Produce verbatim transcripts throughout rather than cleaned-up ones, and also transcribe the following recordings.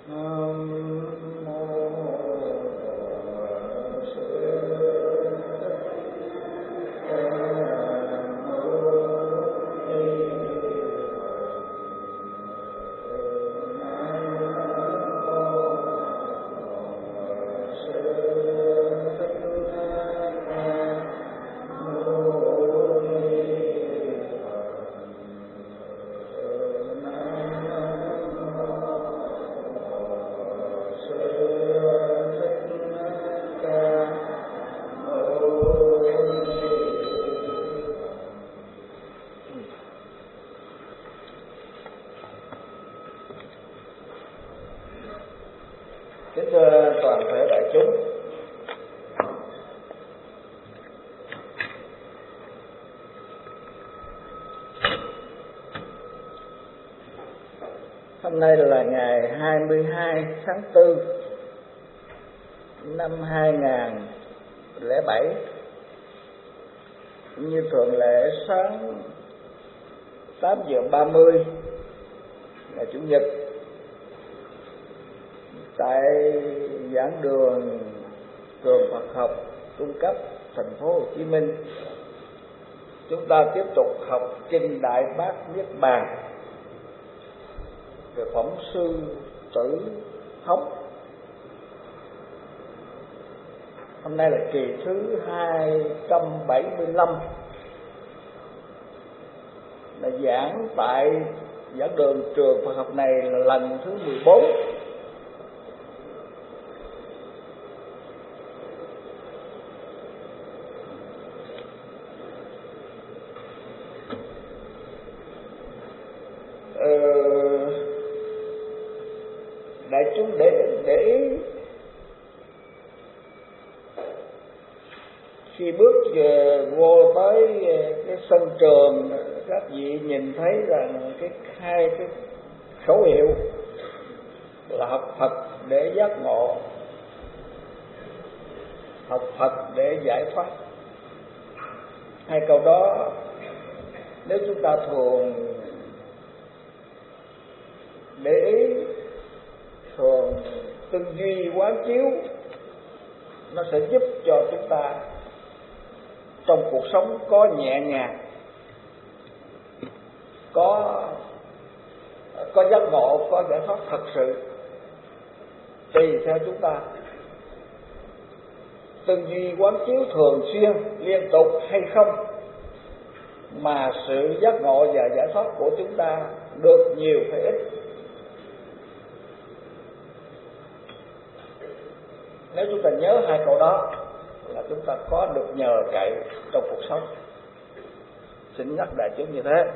Kính thưa toàn thể đại chúng, hôm nay là ngày hai mươi hai tháng tư năm hai nghìn không trăm lẻ bảy. Như thường lệ, sáng tám giờ ba mươi ngày Chủ nhật, tại giảng đường trường Phật học trung cấp thành phố Hồ Chí Minh, chúng ta tiếp tục học kinh Đại Bát Niết Bàn về phẩm sư Tử Hống. Hôm nay là kỳ thứ hai trăm bảy mươi lăm, là giảng tại giảng đường trường Phật học này là lần thứ mười bốn. Ờ, đại chúng để để ý, khi bước vô tới cái sân trường, các vị nhìn thấy rằng cái hai cái khẩu hiệu là học Phật để giác ngộ, học Phật để giải thoát. Hai câu đó nếu chúng ta thường để ý, thường tư duy quán chiếu, nó sẽ giúp cho chúng ta trong cuộc sống có nhẹ nhàng, có có giác ngộ, có giải thoát thật sự. Tùy theo chúng ta tư duy quán chiếu thường xuyên, liên tục hay không, mà sự giác ngộ và giải thoát của chúng ta được nhiều hay ít. Nếu chúng ta nhớ hai câu đó là chúng ta có được nhờ cậy trong cuộc sống. Xin nhắc đại chúng như thế.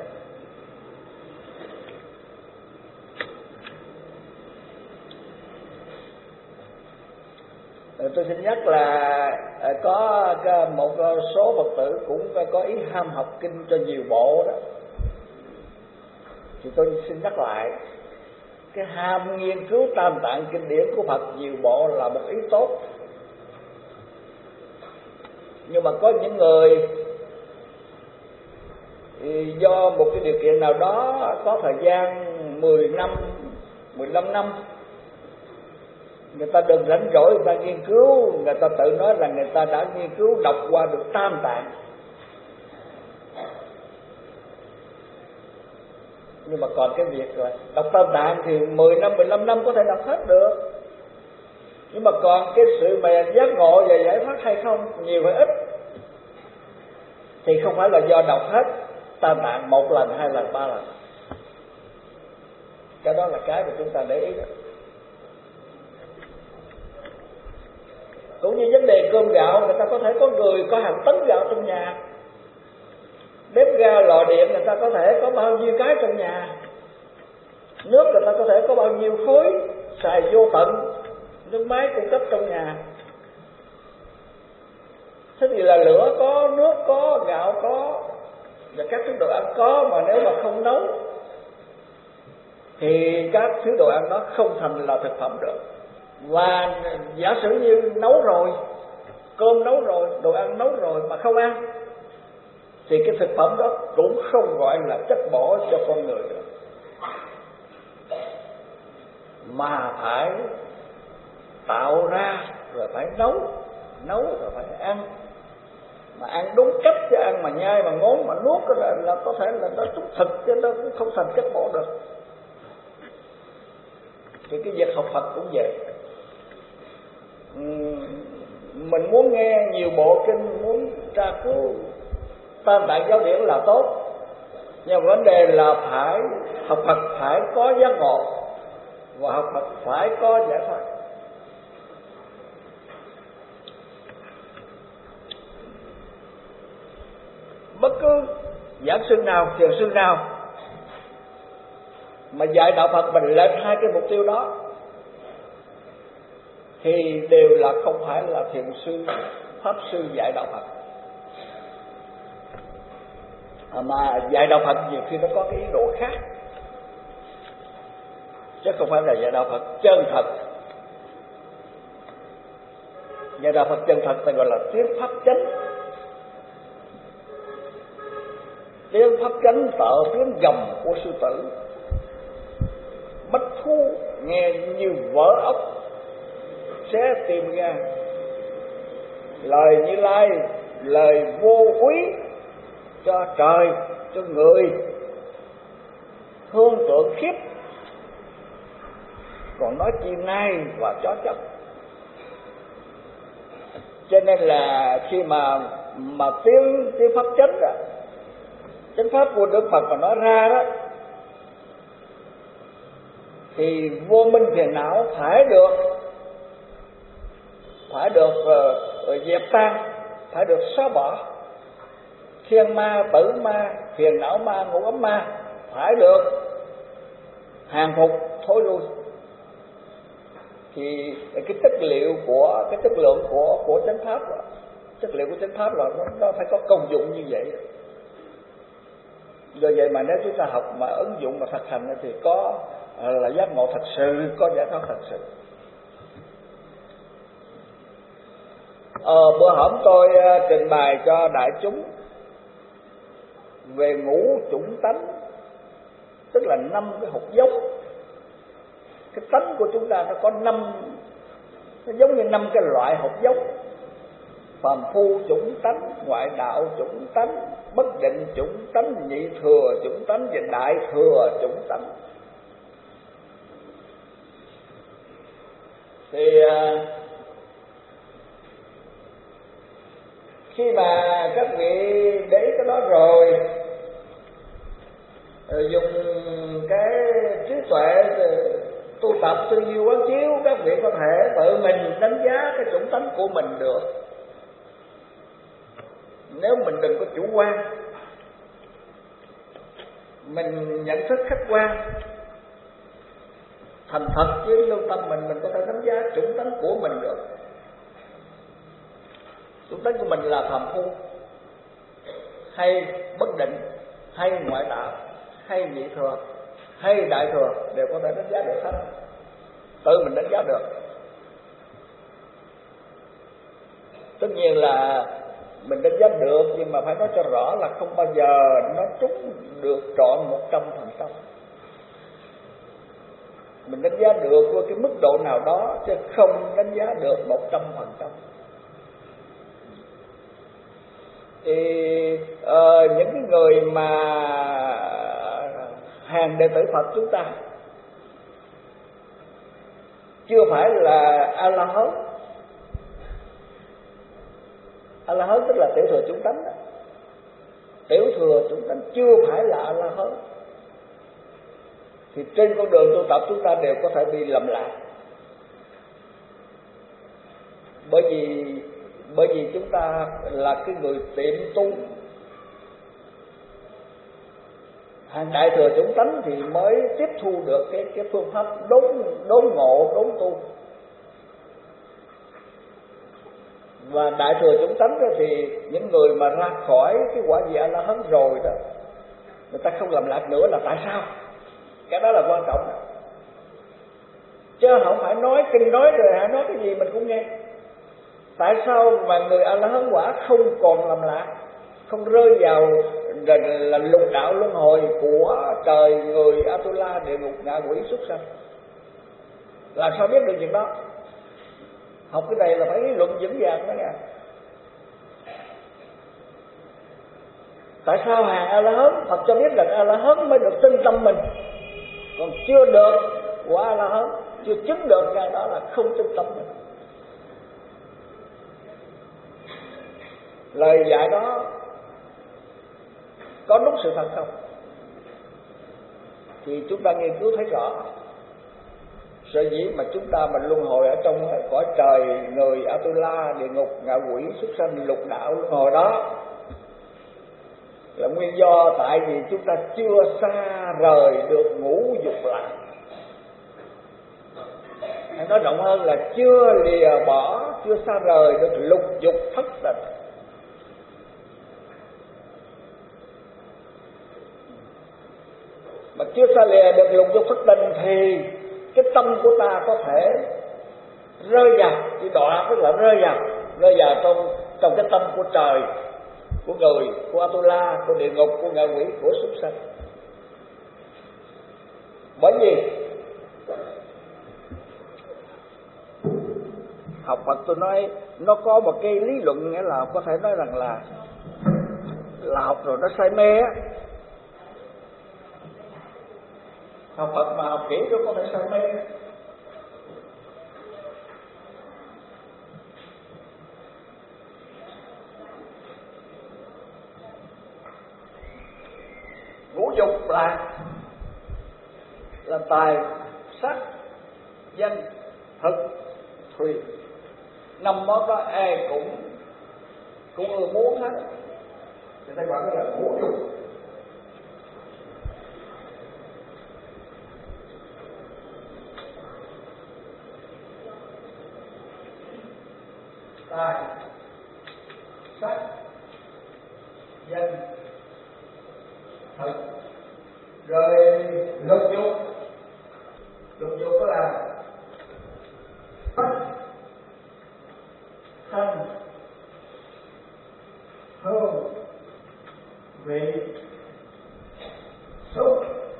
Tôi xin nhắc là có một số Phật tử cũng có ý ham học kinh cho nhiều bộ đó, thì tôi xin nhắc lại, cái ham nghiên cứu tam tạng kinh điển của Phật nhiều bộ là một ý tốt. Nhưng mà có những người thì do một cái điều kiện nào đó có thời gian mười năm, mười lăm năm, người ta đừng rảnh rỗi người ta nghiên cứu, người ta tự nói là người ta đã nghiên cứu đọc qua được tam tạng. Nhưng mà còn cái việc rồi đọc tam tạng thì mười năm, mười lăm năm có thể đọc hết được. Nhưng mà còn cái sự mà giác ngộ và giải thoát hay không, nhiều hay ít, thì không phải là do đọc hết tam tạng một lần, hai lần, ba lần. Cái đó là cái mà chúng ta để ý đó. Cũng như vấn đề cơm gạo, người ta có thể có người có hàng tấn gạo trong nhà, bếp ga lò điện người ta có thể có bao nhiêu cái trong nhà, nước người ta có thể có bao nhiêu khối, xài vô tận, nước máy cung cấp trong nhà. Thế thì là lửa có, nước có, gạo có, và các thứ đồ ăn có, mà nếu mà không nấu thì các thứ đồ ăn đó không thành là thực phẩm được. Và giả sử như nấu rồi, cơm nấu rồi, đồ ăn nấu rồi mà không ăn, thì cái thực phẩm đó cũng không gọi là chất bổ cho con người được, mà phải tạo ra, rồi phải nấu, nấu rồi phải ăn. Mà ăn đúng cách chứ ăn mà nhai mà ngốn mà nuốt là, là có thể là nó trúng thịt chứ nó cũng không thành chất bộ được. Thì cái việc học Phật cũng vậy. Mình muốn nghe nhiều bộ kinh, muốn tra cứu tam tạng giáo điển là tốt, nhưng vấn đề là phải học Phật phải có giác ngộ, và học Phật phải có giải thoát. Bất cứ giảng sư nào, thiền sư nào mà dạy đạo Phật mình lên hai cái mục tiêu đó thì đều là không phải là thiền sư, pháp sư dạy đạo Phật. Mà dạy đạo Phật nhiều khi nó có cái ý đồ khác, chứ không phải là dạy đạo Phật chân thật. Dạy đạo Phật chân thật ta gọi là tiếng pháp chánh. Tiếng pháp chánh tợ tiếng gầm của sư tử, bách thú nghe như vỡ ốc, xé tim ra. Lời Như Lai, lời vô úy cho trời, cho người, hương tượng khiếp, còn nói chi nai và chó chóc. Cho nên là khi mà mà tiếng tiếng pháp chánh đó, chánh pháp của Đức Phật mà nói ra đó, thì vô minh phiền não phải được phải được uh, dẹp tan, phải được xóa bỏ. Thiên ma, tử ma, phiền não ma, ngũ ấm ma phải được hàng phục, thối lui. Thì cái chất liệu của cái chất lượng của của chánh pháp, chất liệu của chánh pháp là nó, nó phải có công dụng như vậy. Do vậy mà nếu chúng ta học mà ứng dụng và thực hành thì có là giác ngộ thật sự, có giải thoát thật sự. Ờ, bữa hổm tôi uh, trình bày cho đại chúng về ngũ chủng tánh, tức là năm cái hột giống. Cái tánh của chúng ta nó có năm, nó giống như năm cái loại hột giống: phàm phu chủng tánh, ngoại đạo chủng tánh, bất định chủng tánh, nhị thừa chủng tánh và đại thừa chủng tánh. Thì uh, khi mà các vị để ý cái đó rồi, rồi dùng cái trí tuệ tu tập tư duy quán chiếu, các vị có thể tự mình đánh giá cái chủng tánh của mình được. Nếu mình đừng có chủ quan, mình nhận thức khách quan, thành thật với lương tâm mình, mình có thể đánh giá chủng tánh của mình được. Chủng tánh của mình là phàm phu, hay bất định, hay ngoại đạo, hay nhị thừa, hay đại thừa, đều có thể đánh giá được hết. Tự mình đánh giá được. Tất nhiên là mình đánh giá được, nhưng mà phải nói cho rõ là không bao giờ nó trúng được trọn một trăm phần trăm. Mình đánh giá được với cái mức độ nào đó, chứ không đánh giá được một trăm phần trăm. Thì uh, những cái người mà hàng đệ tử Phật chúng ta chưa phải là A-la-hán. A-la-hán tức là tiểu thừa chủng tánh. Tiểu thừa chủng tánh chưa phải là A-la-hán. Thì trên con đường tu tập chúng ta đều có thể bị lầm lạc. Bởi vì bởi vì chúng ta là cái người tiệm tu. Hàng đại thừa chủng tánh thì mới tiếp thu được cái cái phương pháp đốn đốn ngộ, đốn tu. Và đại thừa chủng tánh đó thì những người mà ra khỏi cái quả vị A-la-hán rồi đó, người ta không làm lạc nữa là tại sao? Cái đó là quan trọng đó. Chứ không phải nói kinh nói rồi hả, nói cái gì mình cũng nghe. Tại sao mà người A-la-hán quả không còn làm lạc, không rơi vào là lục đạo luân hồi của trời, người, Atula, địa ngục, ngạ quỷ, súc sanh? Làm sao biết được chuyện đó? Học cái này là phải lý luận vững vàng đó nha. Tại sao hàng A La Hán? Phật cho biết là A La Hán mới được tin tâm mình, còn chưa được của A La Hán, chưa chứng được cái đó là không tin tâm mình. Lời dạy đó có đúng sự thật không? Thì chúng ta nghiên cứu thấy rõ. Sở dĩ mà chúng ta mình luân hồi ở trong cõi trời người, Atula, địa ngục, ngạ quỷ, súc sanh, lục đạo luân hồi đó là nguyên do tại vì chúng ta chưa xa rời được ngũ dục lạc. Hay nói rộng hơn là chưa lìa bỏ, chưa xa rời được lục dục thất tình. Mà chưa xa lìa được lục dục thất tình thì cái tâm của ta có thể rơi vào, chỉ đọa tức là rơi vào, rơi vào trong trong cái tâm của trời, của người, của Atula, của địa ngục, của ngạ quỷ, của súc sanh. Bởi vì học Phật tôi nói nó có một cái lý luận, nghĩa là có thể nói rằng là là học rồi nó say mê á. Học Phật mà học kỹ nó có thể say mê. Ngũ dục là là tài, sắc, danh, thực, thùy. Năm món đó ai cũng cũng ưa muốn hết. Người ta gọi đó là ngũ dục. Tài, sắc, danh, thực. Rồi lục dục. Lục dục đó là sắc, thanh, hương, vị, xúc,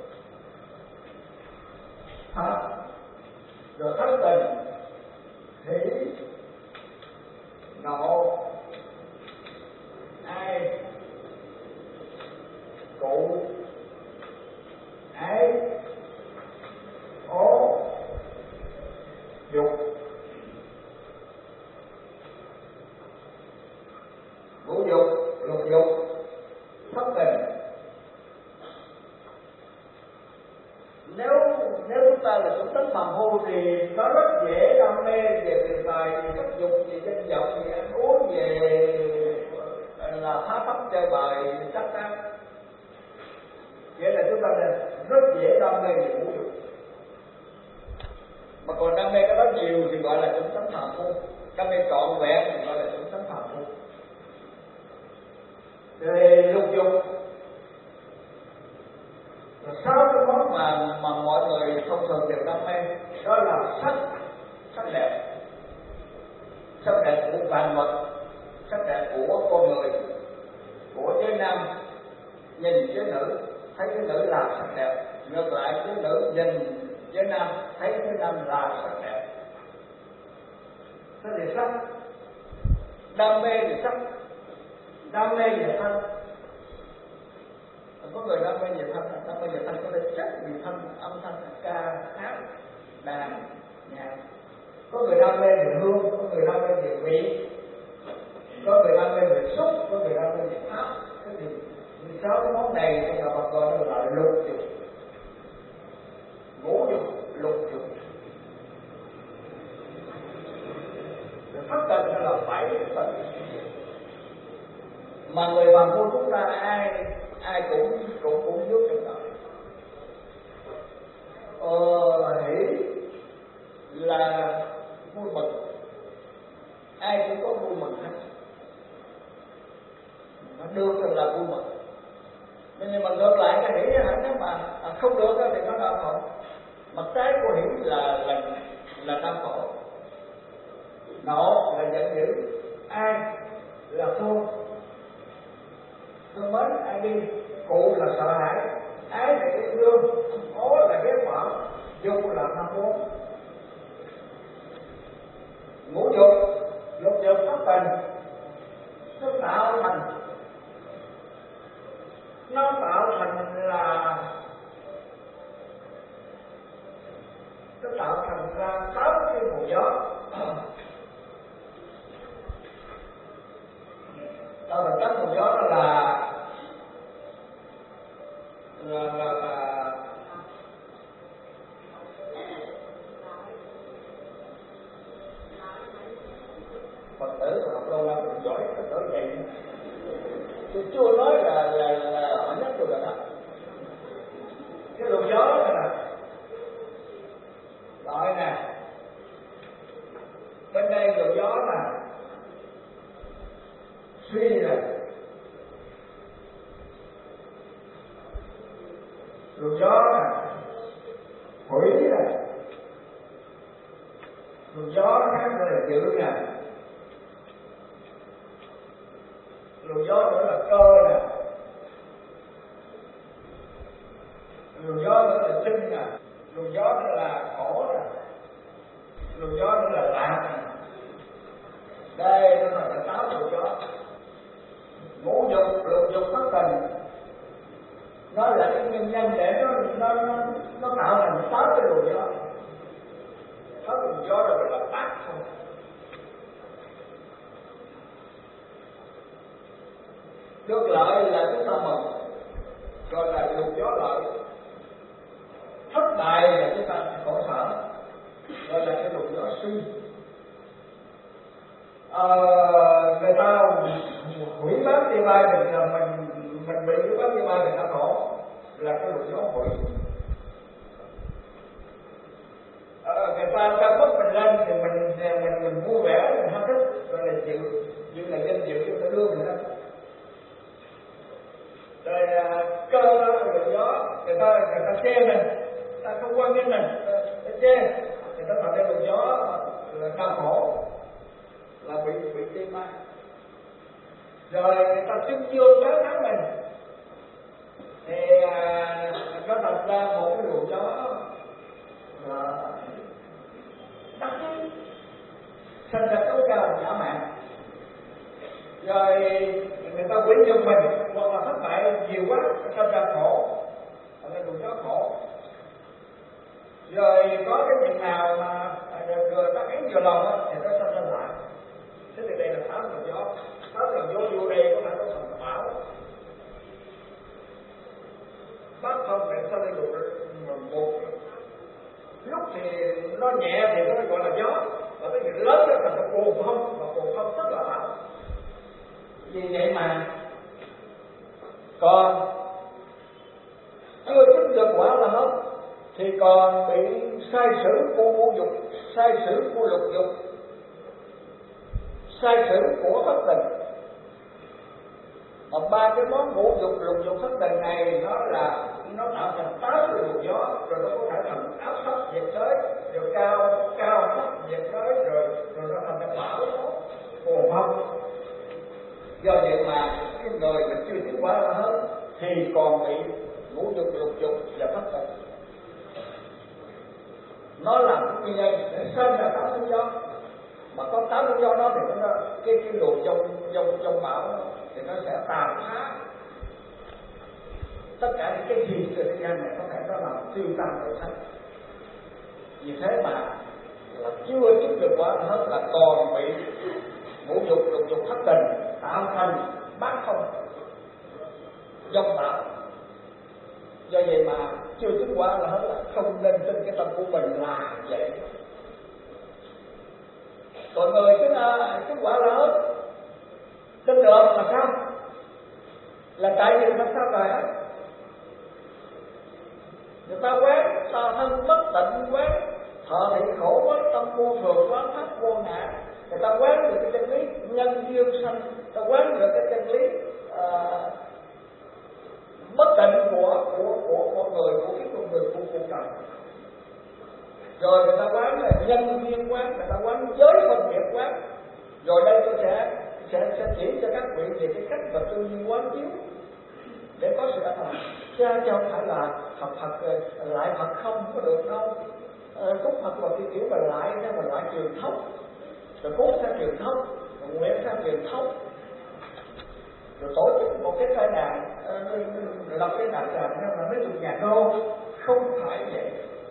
pháp. Rồi thất tình, hỷ, nộ, ai, cụ, ái, ố, dục. Ngũ dục, lục dục, thất tình. Nếu nếu chúng ta là chúng tánh phàm phu thì nó rất dễ đam mê về tiền tài, về sắc dục, về danh vọng, về ăn uống, về là phá phách chơi bời, sắc tác. Nghĩa là chúng ta là rất dễ đam mê về ngũ dục. Mà còn đam mê cái đó nhiều thì gọi là chúng tánh phàm phu. Đam mê trọn vẹn thì gọi là chúng tánh phàm phu. Về lục dục là sáu cái món mà mà mọi người thông thường đều đam mê. Đó là sắc, sắc đẹp, sắc đẹp của vạn vật, sắc đẹp của con người, của giới nam. Nhìn giới nữ thấy giới nữ là sắc đẹp, ngược lại giới nữ nhìn giới nam thấy giới nam là sắc đẹp. Thế thì sắc, đam mê về sắc, đam mê về thân. Có người đam mê về thân, đam mê về thân có thể chất về thân, âm thanh, ca, hát, đàn, nhạc. Có người đam mê về hương, có người đam mê về vị, có người đam mê về xúc, có người đam mê về pháp. Thế thì sáu cái món này trong đạo Phật gọi nó là lục dục, ngũ dục, lục dục. Thất tình là bảy tình. Mà người phàm phu chúng ta ai ai cũng cũng cũng vướng trong đó. Ờ, hỷ là vui mừng, ai cũng có vui mừng hết. Nó được là vui mừng. Nhưng mà ngược lại cái hỷ hẳn nếu mà không được thì nó đau khổ. Mặt trái của hỷ là là là đau khổ. Nộ là giận dữ, ai là thương, thương mến ai đi, cụ là sợ hãi, ái là yêu thương, ố là ghét bỏ, dục là tham muốn. ngũ dục, lục dục thất tình, nó tạo thành nó tạo thành là nó tạo thành ra tám cái nguồn gió, tạo thành tám nguồn gió đó là là là, là Phật tử học lâu năm cũng giỏi Phật tử vậy. Tôi chưa nói là là là họ nhắc tôi rồi đó. Cái luồng gió này nè, loại nè, bên đây luồng gió nè, suy nè, luồng gió nè, hủy nè, luồng gió khác là dự nè, luồng gió nữa là cơ nè, luồng gió nữa là chân nè, luồng gió nữa là khổ nè, luồng gió nữa là lạc nè. Đây nó là tám luồng gió. Ngũ dục, lục dục, thất tình, nó là cái nguyên nhân để nó nó nó, nó tạo thành sáu cái luồng gió. Sáu luồng gió rồi là bát không. Được lợi là chúng ta mừng, gọi là luồng gió lợi. Thất bại là chúng ta khổ sở, gọi là cái luồng gió suy. À, người ta hủy bán đi bay mình là mình mình bị cái bán đi bay mình ta khổ, là cái luồng gió hủy. À, người ta ta mất mình lên thì mình mình mình vui vẻ, mình hạnh phúc, gọi là chịu, như là danh dự chúng ta đưa mình lên. Rồi à, cơ đó là luồng gió, người ta người ta chê mình, ta không quan nghênh mình, ta chê, người ta tạo ra luồng gió là đau khổ, là bị bị tê mai. Rồi người ta xưng dương tán thán mình, thì à, nó đặt ra một cái luồng gió là đắc ý, sinh ra tố cao giả mạn. Rồi người ta quỷ nhục mình hoặc là thất bại nhiều quá, sinh ra khổ, là luồng gió khổ. Rồi có cái việc nào mà được đắc ý nhiều lòng á thì nó sinh ra lại. Thế thì đây là tám luồng gió. Tám luồng gió vô đây có phải có thần bảo. Bác không phải sao đây được một lúc thì nó nhẹ thì nó gọi là gió, và cái việc lớn nó thành nó cuồng phong, và cuồng phong rất là bão. Vì vậy mà còn chưa chứng được quả là hết thì còn bị sai sử của ngũ dục, sai sử của lục dục, sai sử của thất tình. Mà ba cái món ngũ dục, lục dục, thất tình này nó là nó tạo thành tám cái luồng gió, rồi nó có thể thành áp thấp nhiệt đới, rồi cao cao thấp nhiệt đới, rồi rồi nó thành cái bão tố cuồng phong. Do vậy mà cái người mình chưa tiến hóa ra hết thì còn bị ngũ dục, lục dục và thất tình. Nó làm cái nguyên nhân để sinh ra tám luồng gió. Mà có tám luồng gió đó thì nó cái cái luồng trong trong trong bão thì nó sẽ tàn phá tất cả những cái gì trên thế gian này, có thể nó làm tiêu tan đổi sách. Vì thế mà là chưa chứng được quả hết là còn bị ngũ dục, lục dục, thất tình tạo thành bát không, dông bão. Do vậy mà chưa chứng quả là hết là không nên tin cái tâm của mình là vậy. Còn người chứng chứng quả là hết tin được là sao? Là tại vì nó sao rồi hết. Người ta quán tà thân bất tịnh, quán thọ thị khổ, quán tâm vô thường, quán pháp vô ngã. Người ta quán được cái chân lý nhân duyên sanh, ta quán được cái chân lý à, bất tịnh của của của con người, của cái con người, của cuộc đời. Rồi người ta quán là nhân duyên quán, người ta quán giới phân biệt quán. Rồi đây tôi sẽ sẽ sẽ chỉ cho các vị về cái cách mà tư duy quán chiếu để có sự an lạc. Chứ không phải là học Phật lại Phật không có được đâu. Cúc Phật là cái kiểu mà lại, mà lại truyền thống rồi cúng theo truyền thống, rồi nguyện theo truyền thống, rồi tổ chức một cái tai nạn, rồi lập cái nạn làm nên là mấy chục nhà đô. Không phải vậy,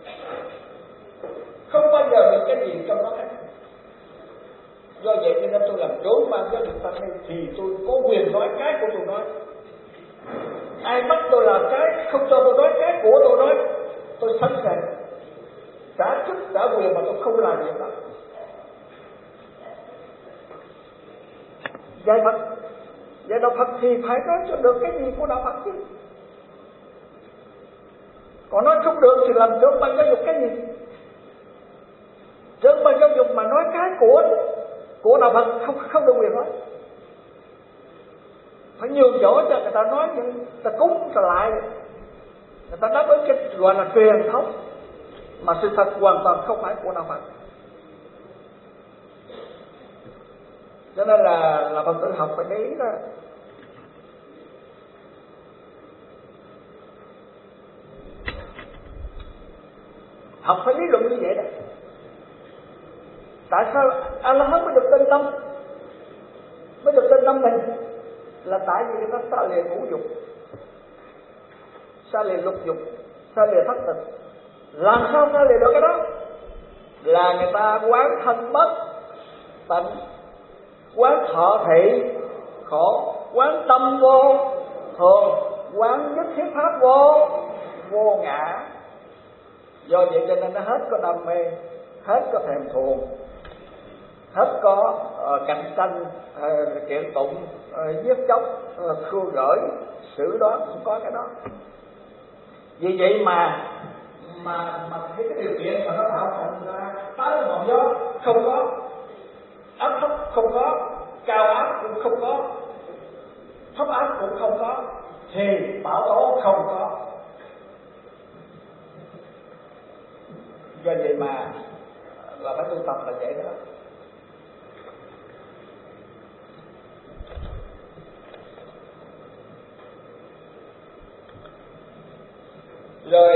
không bao giờ được cái gì trong đó hết. Do vậy cho nên tôi làm trưởng ban giáo dục thanh niên thì tôi có quyền nói cái của tôi nói. Ai bắt tôi làm cái, không cho tôi nói cái của tôi nói, tôi sẵn sàng trả chức trả quyền mà tôi không làm việc đó. Dạy Phật, dạy đạo Phật thì phải nói cho được cái gì của đạo Phật chứ. Còn nói không được thì làm trưởng ban giáo dục cái gì? Trưởng ban giáo dục mà nói cái của của đạo Phật không không được quyền nói. Phải nhường chỗ cho người ta nói, nhưng người ta cúng trở lại, người ta đáp ứng cái gọi là truyền thống mà sự thật hoàn toàn không phải của đạo Phật. Cho nên là là Phật tử học phải để ý đó. Học phải lý luận như vậy đó. Tại sao A-la-hán mới được tên tâm, mới được tên tâm mình? Là tại vì người ta xa lìa ngũ dục, xa lìa lục dục, xa lìa thất tình. Làm sao xa lìa được cái đó? Là người ta quán thân bất tịnh, quán thọ thị khổ, quán tâm vô thường, quán nhất thiết pháp vô vô ngã. Do vậy cho nên nó hết có đam mê, hết có thèm thuồng, hết có uh, cạnh tranh, uh, kiện tụng, uh, giết chóc, uh, khua gửi, xử đoán, không có cái đó. Vì vậy mà mà mà cái điều kiện mà nó tạo thành ra tái ngọn gió không có, áp thấp không có, cao áp cũng không có, thấp áp cũng không có, thì bão tố không có. Do vậy mà là phải tu tập là vậy đó. Rồi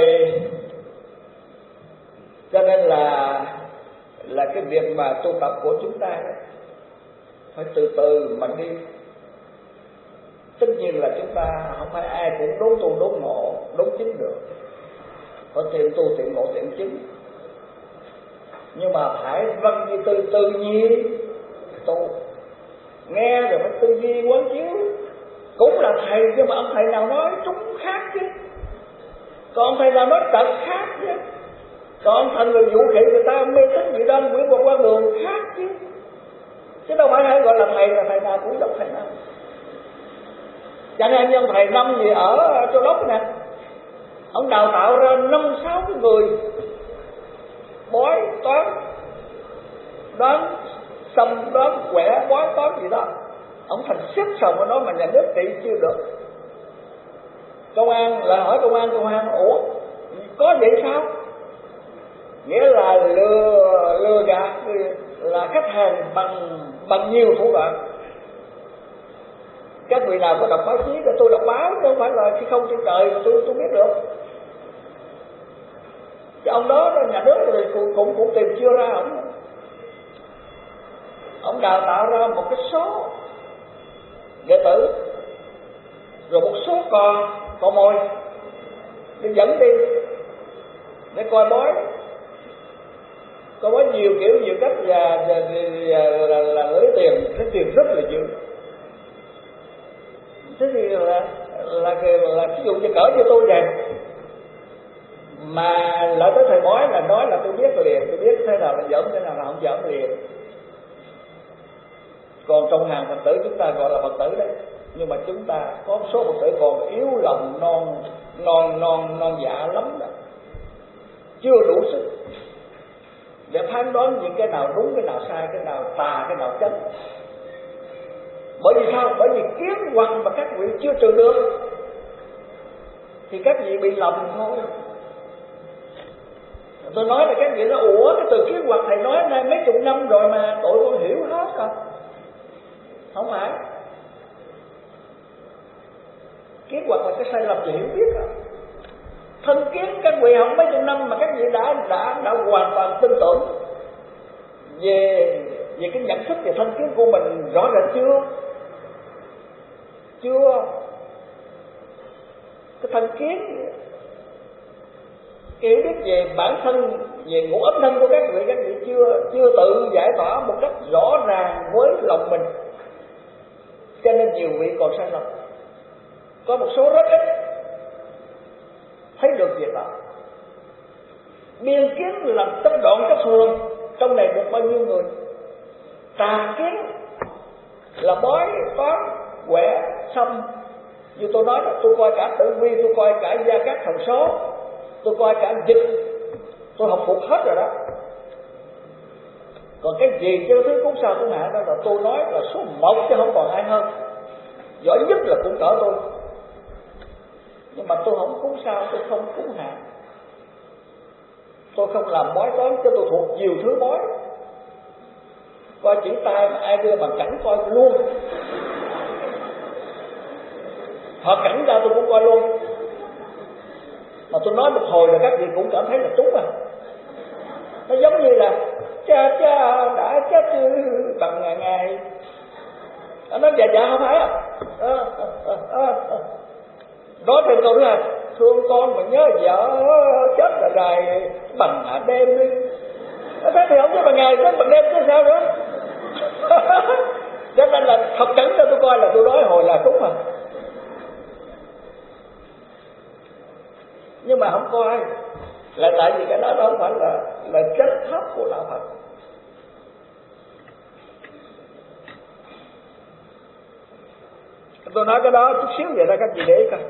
cho nên là là cái việc mà tu tập của chúng ta phải từ từ mà đi. Tất nhiên là chúng ta không phải ai cũng đốn tu đốn ngộ đốn chính được, có tiệm tu tiệm ngộ tiệm chính, nhưng mà phải vâng như từ tự nhiên tu, nghe rồi phải tư duy quán chiếu. Cũng là thầy nhưng mà ông thầy nào nói trúng khác chứ, còn ông thầy nào nói trật khác chứ, còn ông thành người dụ khỉ người ta mê tín dị đoan quyển một quan đường khác chứ. Chứ đâu phải ai gọi là thầy là thầy nào cũng giống thầy nào. Chẳng hạn như ông thầy Năm gì ở Châu Đốc nè, ông đào tạo ra năm sáu cái người bói toán, đoán xâm đoán quẻ bói toán gì đó, ông thành xếp sòng ở đó mà nhà nước trị chưa được. Công an là hỏi công an, công an ủa có vậy sao? Nghĩa là lừa lừa gạt là khách hàng bằng bằng nhiều thủ đoạn. Các vị nào có đọc báo chí thì tôi đọc báo, chứ không phải là khi không trên trời mà tôi tôi biết được. Chứ ông đó nhà nước thì cũng cũng, cũng tìm chưa ra ông. Ông đào tạo ra một cái số đệ tử, rồi một số cò cò mồi đi dẫn đi để coi bói, coi bói nhiều kiểu nhiều cách và, và, và là, là, là lấy tiền, lấy tiền rất là dữ. Thế thì là là là, là ví dụ như cỡ như tôi vậy mà lỡ tới thầy bói là nói là tôi biết liền, tôi biết thế nào là giỡn, thế nào là không giỡn liền. Còn trong hàng Phật tử chúng ta gọi là Phật tử đấy, nhưng mà chúng ta có số Phật tử còn yếu lòng non non non non dạ lắm đó, chưa đủ sức để phán đoán những cái nào đúng, cái nào sai, cái nào tà, cái nào chánh. Bởi vì sao? Bởi vì kiến hoặc mà các vị chưa trừ được thì các vị bị lầm thôi. Tôi nói là các vị nói ủa cái từ kiến hoặc thầy nói nay mấy chục năm rồi mà tụi con hiểu hết rồi. Không phải. Kiến hoặc là cái sai lầm về hiểu biết rồi. Thân kiến các vị học mấy chục năm mà các vị đã đã đã hoàn toàn tin tưởng về về cái nhận thức về thân kiến của mình rõ ràng chưa? Chưa. Cái thân kiến, hiểu biết về bản thân, về ngũ ấm thân của các vị, các vị chưa chưa tự giải tỏa một cách rõ ràng với lòng mình, cho nên nhiều vị còn sai lầm. Có một số rất ít thấy được việc đó. Biên kiến là chấp đoạn chấp thường, trong này được bao nhiêu người? Tà kiến là bói toán quẻ xăm. Như tôi nói là tôi coi cả tử vi, tôi coi cả gia các thần số, tôi coi cả dịch, tôi học thuộc hết rồi đó. Còn cái gì chứ thứ cúng sao cúng hạ đó là tôi nói là số một chứ không còn ai hơn. Giỏi nhất là cũng cỡ tôi, nhưng mà tôi không cúng sao, tôi không cúng hạ, tôi không làm bói toán, cho tôi thuộc nhiều thứ bói. Coi chỉ tay mà ai đưa bằng cảnh coi luôn, họ cảnh ra tôi cũng coi luôn. Mà tôi nói một hồi là các vị cũng cảm thấy là trúng à. Nó giống như là cha cha đã chết bằng ngày ngày. Nó dạ dạ không phải à. À, à, à, à. Nói thêm câu thứ hai, thương con mà nhớ vợ chết là rài bằng hạ đêm đi. Thế thì không biết bằng ngày chết bằng đêm chứ sao nữa. Cho nên là thật cảnh cho tôi coi là tôi nói hồi là trúng à. Nhưng mà không coi là tại vì cái đó đâu phải là là chất thấp của đạo Phật. Tôi nói cái đó chút xíu vậy ra các chị để ý coi.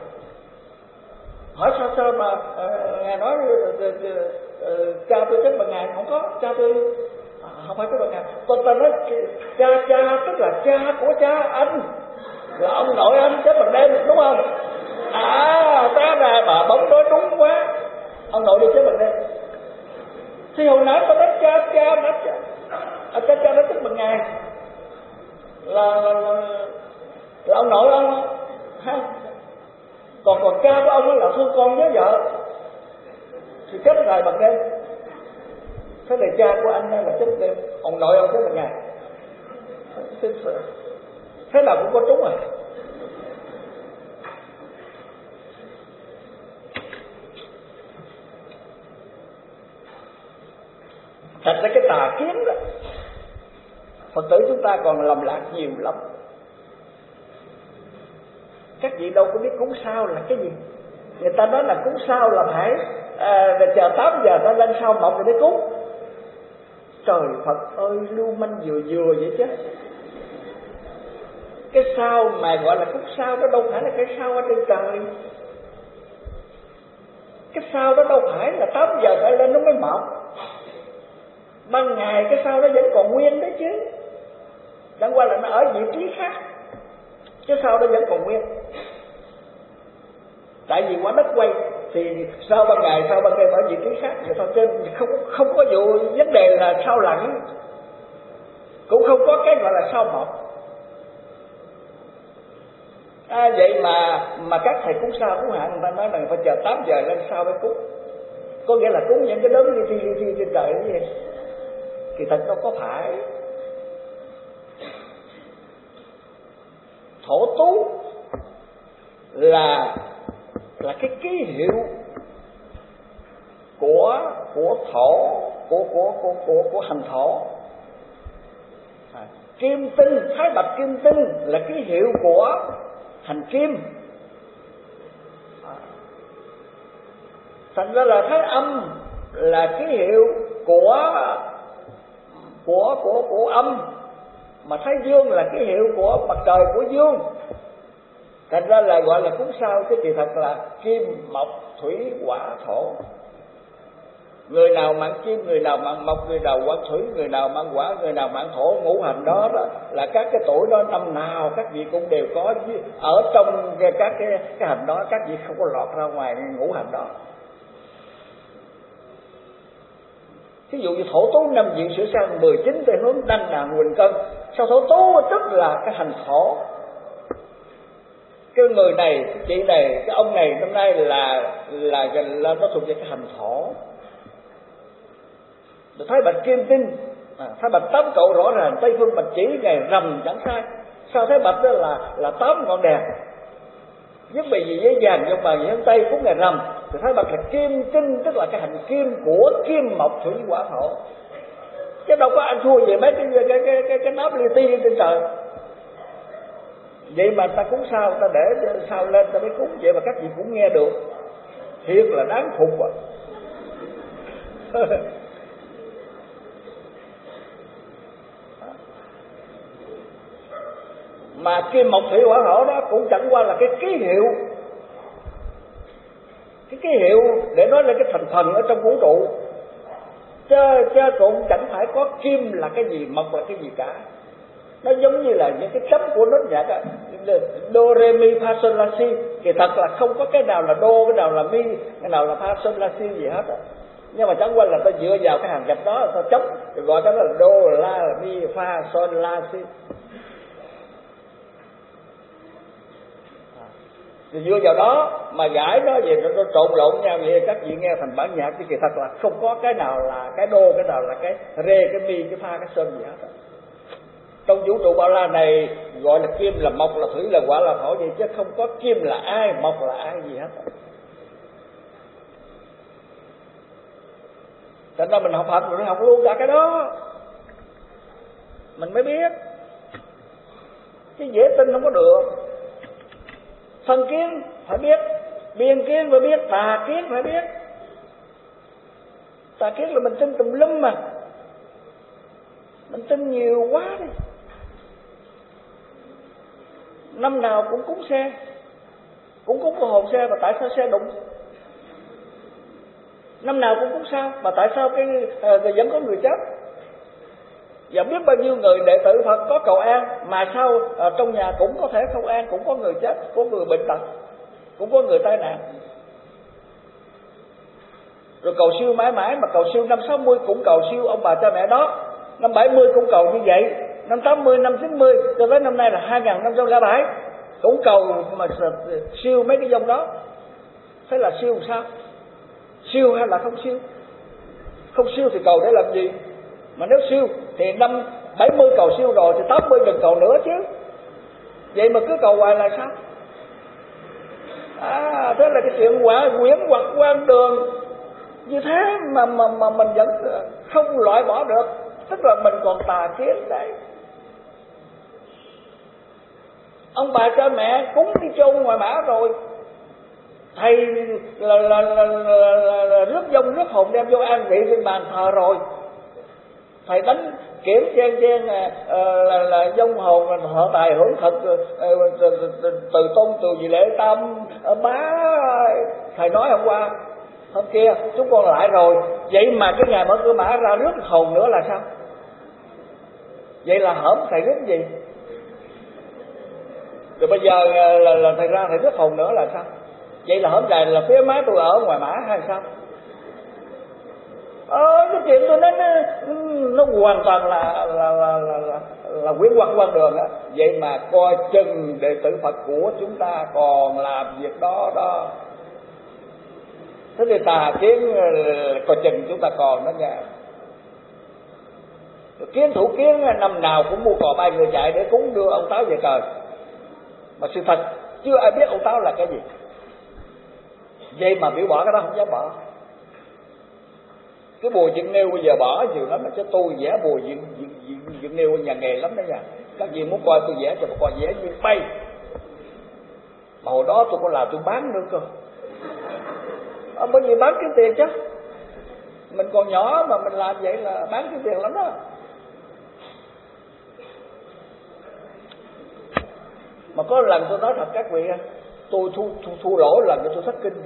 Hỏi sao sao mà uh, ngài nói uh, uh, uh, cha tôi chết bằng ngày, không có, cha tôi uh, không phải chết bằng ngày. Còn ta nói cha cha tức là cha của cha anh, là ông nội anh chết bằng đêm, đúng không? À, ta ra bà bóng nói đúng quá, ông nội đi chết bằng đêm. Thì hồi nãy ta nói cha cha nó cha, à, cha cha nó chết bằng ngày, là là, là, là ông nội ông ha. Còn còn cha của ông ấy là thương con nhớ vợ thì chết ngày bằng đêm. Thế là cha của anh là chết đêm, ông nội ông chết bằng ngày. Thế nào cũng có trúng à. Thật ra cái tà kiến đó, Phật tử chúng ta còn lầm lạc nhiều lắm. Các vị đâu có biết cúng sao là cái gì. Người ta nói là cúng sao là phải à, chờ tám giờ ta lên sao mọc rồi mới cúng. Trời Phật ơi, lưu manh vừa vừa vậy chứ. Cái sao mà gọi là cúng sao đó đâu phải là cái sao ở trên trời. Cái sao đó đâu phải là tám giờ phải lên nó mới mọc. Ban ngày cái sao nó vẫn còn nguyên đấy chứ, chẳng qua là nó ở vị trí khác, chứ sao nó vẫn còn nguyên. Tại vì quả đất quay thì sao ban ngày sao ban đêm ở vị trí khác, vậy thôi, trên không không có vụ vấn đề là sao lặn, cũng không có cái gọi là sao mọc. À, vậy mà mà các thầy cúng sao cúng hạ người ta nói là phải chờ tám giờ lên sao mới cúng, có nghĩa là cúng những cái đốm li ti li ti trên trời cái gì. Thì thật đâu có phải. Thổ tú là là cái ký hiệu của của thổ, của của của của của hành thổ. À, kim tinh, thái bạch kim tinh là ký hiệu của hành kim. À, thành ra là thái âm là ký hiệu của của của của âm, mà thái dương là cái hiệu của mặt trời của dương. Thành ra là gọi là cúng sao, chứ kỳ thật là kim mộc thủy hỏa thổ. Người nào mạng kim, người nào mạng mộc, người nào mạng thủy, người nào mạng hỏa, người nào mạng thổ. Ngũ hành đó, đó là các cái tuổi đó, năm nào các vị cũng đều có ở trong các cái cái hành đó, các vị không có lọt ra ngoài ngũ hành đó. Ví dụ như thổ tú năm diện sửa sang mười chín tây hướng đăng đàn huỳnh cân. Sao thổ tú tức là cái hành thổ. Cái người này, cái chị này, cái ông này năm nay là là là, là nó thuộc về cái hành thổ. Rồi thái bạch kim tinh À, Thái Bạch tám cậu rõ ràng, Tây Phương Bạch chỉ ngày rằm chẳng sai. Sao Thái Bạch đó là là tám ngọn đèn, nhất bì gì với vàng trong bàn với Tây cũng ngày rằm. Thì Thái Bạch là kim tinh, tức là cái hành kim của kim mộc thủy hỏa thổ, chứ đâu có anh thua về mấy cái cái cái cái, cái nắp li ti trên trời. Vậy mà ta cúng sao, ta để sao lên ta mới cúng, vậy mà các vị cũng nghe được, thiệt là đáng phục à. Mà kim mộc thủy hỏa thổ đó cũng chẳng qua là cái ký hiệu, cái ký hiệu để nói lên cái thành phần ở trong vũ trụ, chứ, chứ cũng chẳng phải có kim là cái gì, mộc là cái gì cả. Nó giống như là những cái chấm của nốt nhạc á, do re mi fa sol la si, thì thật là không có cái nào là do, cái nào là mi, cái nào là fa sol la si gì hết á. Nhưng mà chẳng qua là ta dựa vào cái hàng gạch đó ta chấm, rồi gọi cái đó là do la mi fa sol la si. Thì dựa vào đó mà giải nó về nó, nó trộn lộn nhau vậy, các vị nghe thành bản nhạc chứ kỳ thật là không có cái nào là cái đô, cái nào là cái rê, cái mi, cái pha, cái sơn gì hết. Trong vũ trụ bao la này gọi là kim là mộc là thủy là hỏa là thổ vậy, chứ không có kim là ai, mộc là ai gì hết. Thành ra mình học Phật mình học luôn cả cái đó mình mới biết, chứ dễ tin không có được. Phân kiến phải biết, biên kiến phải biết, tà kiến phải biết. Tà kiến là mình tin tùm lum mà, mình tin nhiều quá đi. Năm nào cũng cúng xe, cũng cúng cái hồn xe, mà tại sao xe đụng? Năm nào cũng cúng sao, mà tại sao cái à, vẫn có người chết? Và biết bao nhiêu người đệ tử Phật có cầu an, mà sao à, trong nhà cũng có thể không an, cũng có người chết, có người bệnh tật, cũng có người tai nạn. Rồi cầu siêu mãi mãi, mà cầu siêu năm sáu mươi cũng cầu siêu ông bà cha mẹ đó, năm bảy mươi cũng cầu như vậy, năm tám mươi, năm chín mươi, cho tới năm nay là hai nghìn năm trăm lẻ bảy cũng cầu mà siêu mấy cái dòng đó. Thế là siêu sao? Siêu hay là không siêu? Không siêu thì cầu để làm gì? Mà nếu siêu thì năm bảy mươi cầu siêu rồi thì tám mươi đừng cầu nữa chứ. Vậy mà cứ cầu hoài là sao? À, thế là cái chuyện quả quyển hoặc quan đường như thế mà mà mà mình vẫn không loại bỏ được, tức là mình còn tà kiến đấy. Ông bà cha mẹ cúng đi chôn ngoài mã rồi, thầy là là là, là, là, là rước vong rước hồn đem vô an vị trên bàn thờ rồi, thầy đánh kiểm chen chen là là, là vong hồn là họ tài hưởng thực từ tôn từ gì lễ tam bá. Thầy nói hôm qua hôm kia chúng con lại rồi, vậy mà cái ngày mở cửa mã ra rước hồn nữa là sao? Vậy là hổm thầy rước gì? Rồi bây giờ là, là thầy ra thầy rước hồn nữa là sao? Vậy là hổm dài là phía má tôi ở ngoài mã hay sao? Ờ, cái chuyện tôi nói nó, nó hoàn toàn là là là là là, là quyển quăng quan đường á. Vậy mà coi chừng đệ tử Phật của chúng ta còn làm việc đó đó. Thế thì tà kiến coi chừng chúng ta còn đó nha. Kiến thủ kiến năm nào cũng mua cò bay người chạy để cúng đưa ông Táo về trời, mà sự thật chưa ai biết ông Táo là cái gì. Vậy mà biểu bỏ cái đó không dám bỏ. Cái bùa dựng nêu bây giờ bỏ nhiều lắm, chứ tôi vẽ bùa dựng, dựng, dựng, dựng nêu nhà nghề lắm đó nha. Các vị muốn coi tôi vẽ cho mà coi vẽ như bay. Mà hồi đó tôi có làm tôi bán nữa cơ. À, bởi vì bán kiếm tiền chứ. Mình còn nhỏ mà mình làm vậy là bán kiếm tiền lắm đó. Mà có lần tôi nói thật các vị, tôi thu, thu, thu lỗ lần cho tôi thất kinh.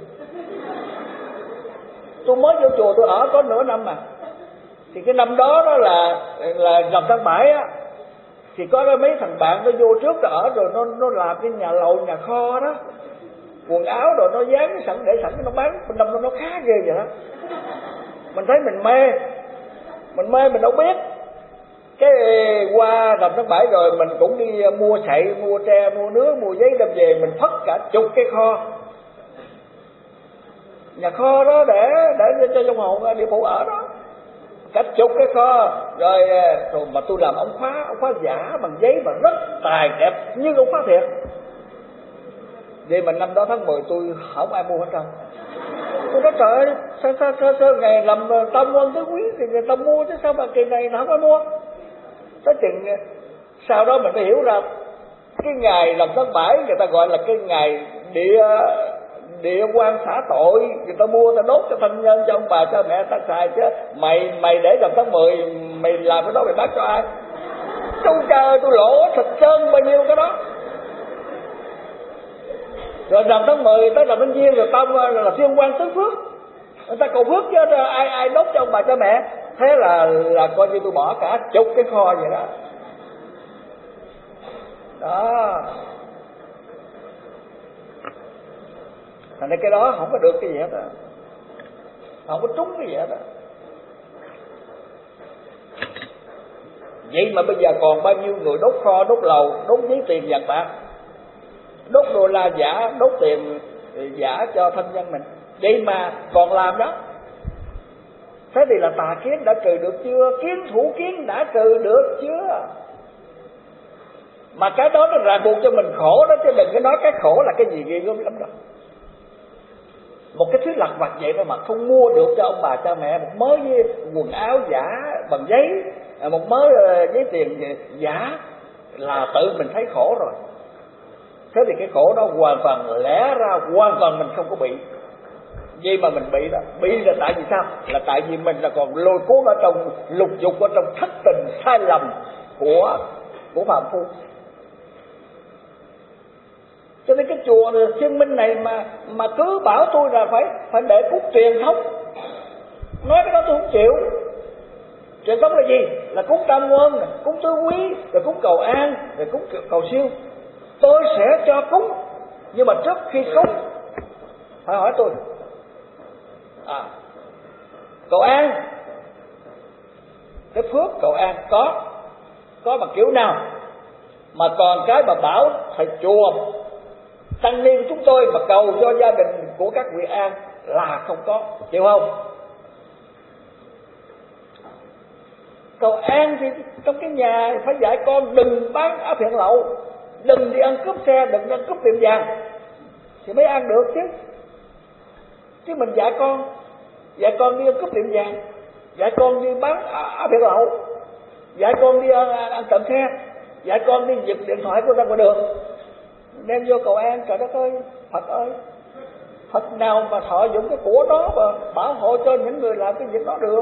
Tôi mới vô chùa tôi ở có nửa năm mà, thì cái năm đó đó là là rằm tháng bảy á, thì có mấy thằng bạn nó vô trước nó ở rồi nó nó làm cái nhà lầu nhà kho đó, quần áo rồi nó dán sẵn để sẵn nó bán, mình đâm nó khá ghê vậy đó. Mình thấy mình mê, mình mê mình đâu biết. Cái qua rằm tháng bảy rồi mình cũng đi mua sậy, mua tre, mua nước, mua giấy đem về, mình phất cả chục cái kho, nhà kho đó để để cho trong hồn địa phủ ở đó. cách chục cái kho rồi, rồi mà tôi làm ống khóa, ống khóa giả bằng giấy mà rất tài đẹp như ống khóa thiệt. Vậy mà năm đó tháng mười tôi không ai mua hết trơn. Tôi nói trời ơi, sao sao sao, sao ngày làm tam quân tứ quý thì người ta mua chứ sao mà kỳ này nó không ai mua. Tới chừng sau đó mình mới hiểu ra cái ngày làm tháng bảy người ta gọi là cái ngày địa địa quan xả tội, người ta mua ta đốt cho thân nhân, cho ông bà, cho mẹ ta xài chứ. Mày mày để làm tháng mười mày làm cái đó mày bán cho ai? Tôi trời, tôi lỗ thịt sơn bao nhiêu cái đó. Rồi làm tháng mười tới làm tháng giêng rồi tao là thiên quan tứ phước, người ta cầu phước chứ ai ai đốt cho ông bà cho mẹ. Thế là là coi như tôi bỏ cả chục cái kho vậy đó. Đó. Thành ra cái đó không có được cái gì hết á, không có trúng cái gì hết á. Vậy mà bây giờ còn bao nhiêu người đốt kho, đốt lầu, đốt giấy tiền vàng bạc, đốt đô la giả, đốt tiền giả cho thân nhân mình, vậy mà còn làm đó. Thế thì là tà kiến đã trừ được chưa? Kiến thủ kiến đã trừ được chưa? Mà cái đó nó ràng buộc cho mình khổ đó, chứ đừng có nói cái khổ là cái gì ghê gớm lắm đâu. Một cái thứ lặt vặt vậy thôi mà không mua được cho ông bà cha mẹ một mớ quần áo giả bằng giấy, một mớ giấy tiền giả là tự mình thấy khổ rồi. Thế thì cái khổ đó hoàn toàn lẽ ra hoàn toàn mình không có bị. Vậy mà mình bị đó, bị là tại vì sao? Là tại vì mình là còn lôi cuốn ở trong lục dục, ở trong thất tình sai lầm của của phàm phu. Cho nên cái chùa Thiên Minh này mà mà cứ bảo tôi là phải phải để cúng truyền thống, nói cái đó tôi không chịu. Truyền thống là gì? Là cúng tam quân, cúng tứ quý, rồi cúng cầu an, rồi cúng cầu siêu. Tôi sẽ cho cúng, nhưng mà trước khi cúng phải hỏi tôi. À, cầu an, cái phước cầu an có có bằng kiểu nào? Mà còn cái mà bảo thầy chùa tăng ni chúng tôi mà cầu cho gia đình của các vị an là không có, chịu không? Cầu an thì trong cái nhà phải dạy con đừng bán áp hiện lậu, đừng đi ăn cướp xe, đừng đi ăn cướp tiệm vàng thì mới ăn được chứ. Chứ mình dạy con, dạy con đi ăn cướp tiệm vàng, dạy con đi bán áp hiện lậu, dạy con đi ăn, ăn trộm xe, dạy con đi giật điện thoại của ta ngoài đường, đem vô cầu an. Trời đất ơi, Phật ơi, Phật nào mà thọ dụng cái của đó mà bảo hộ cho những người làm cái việc đó được.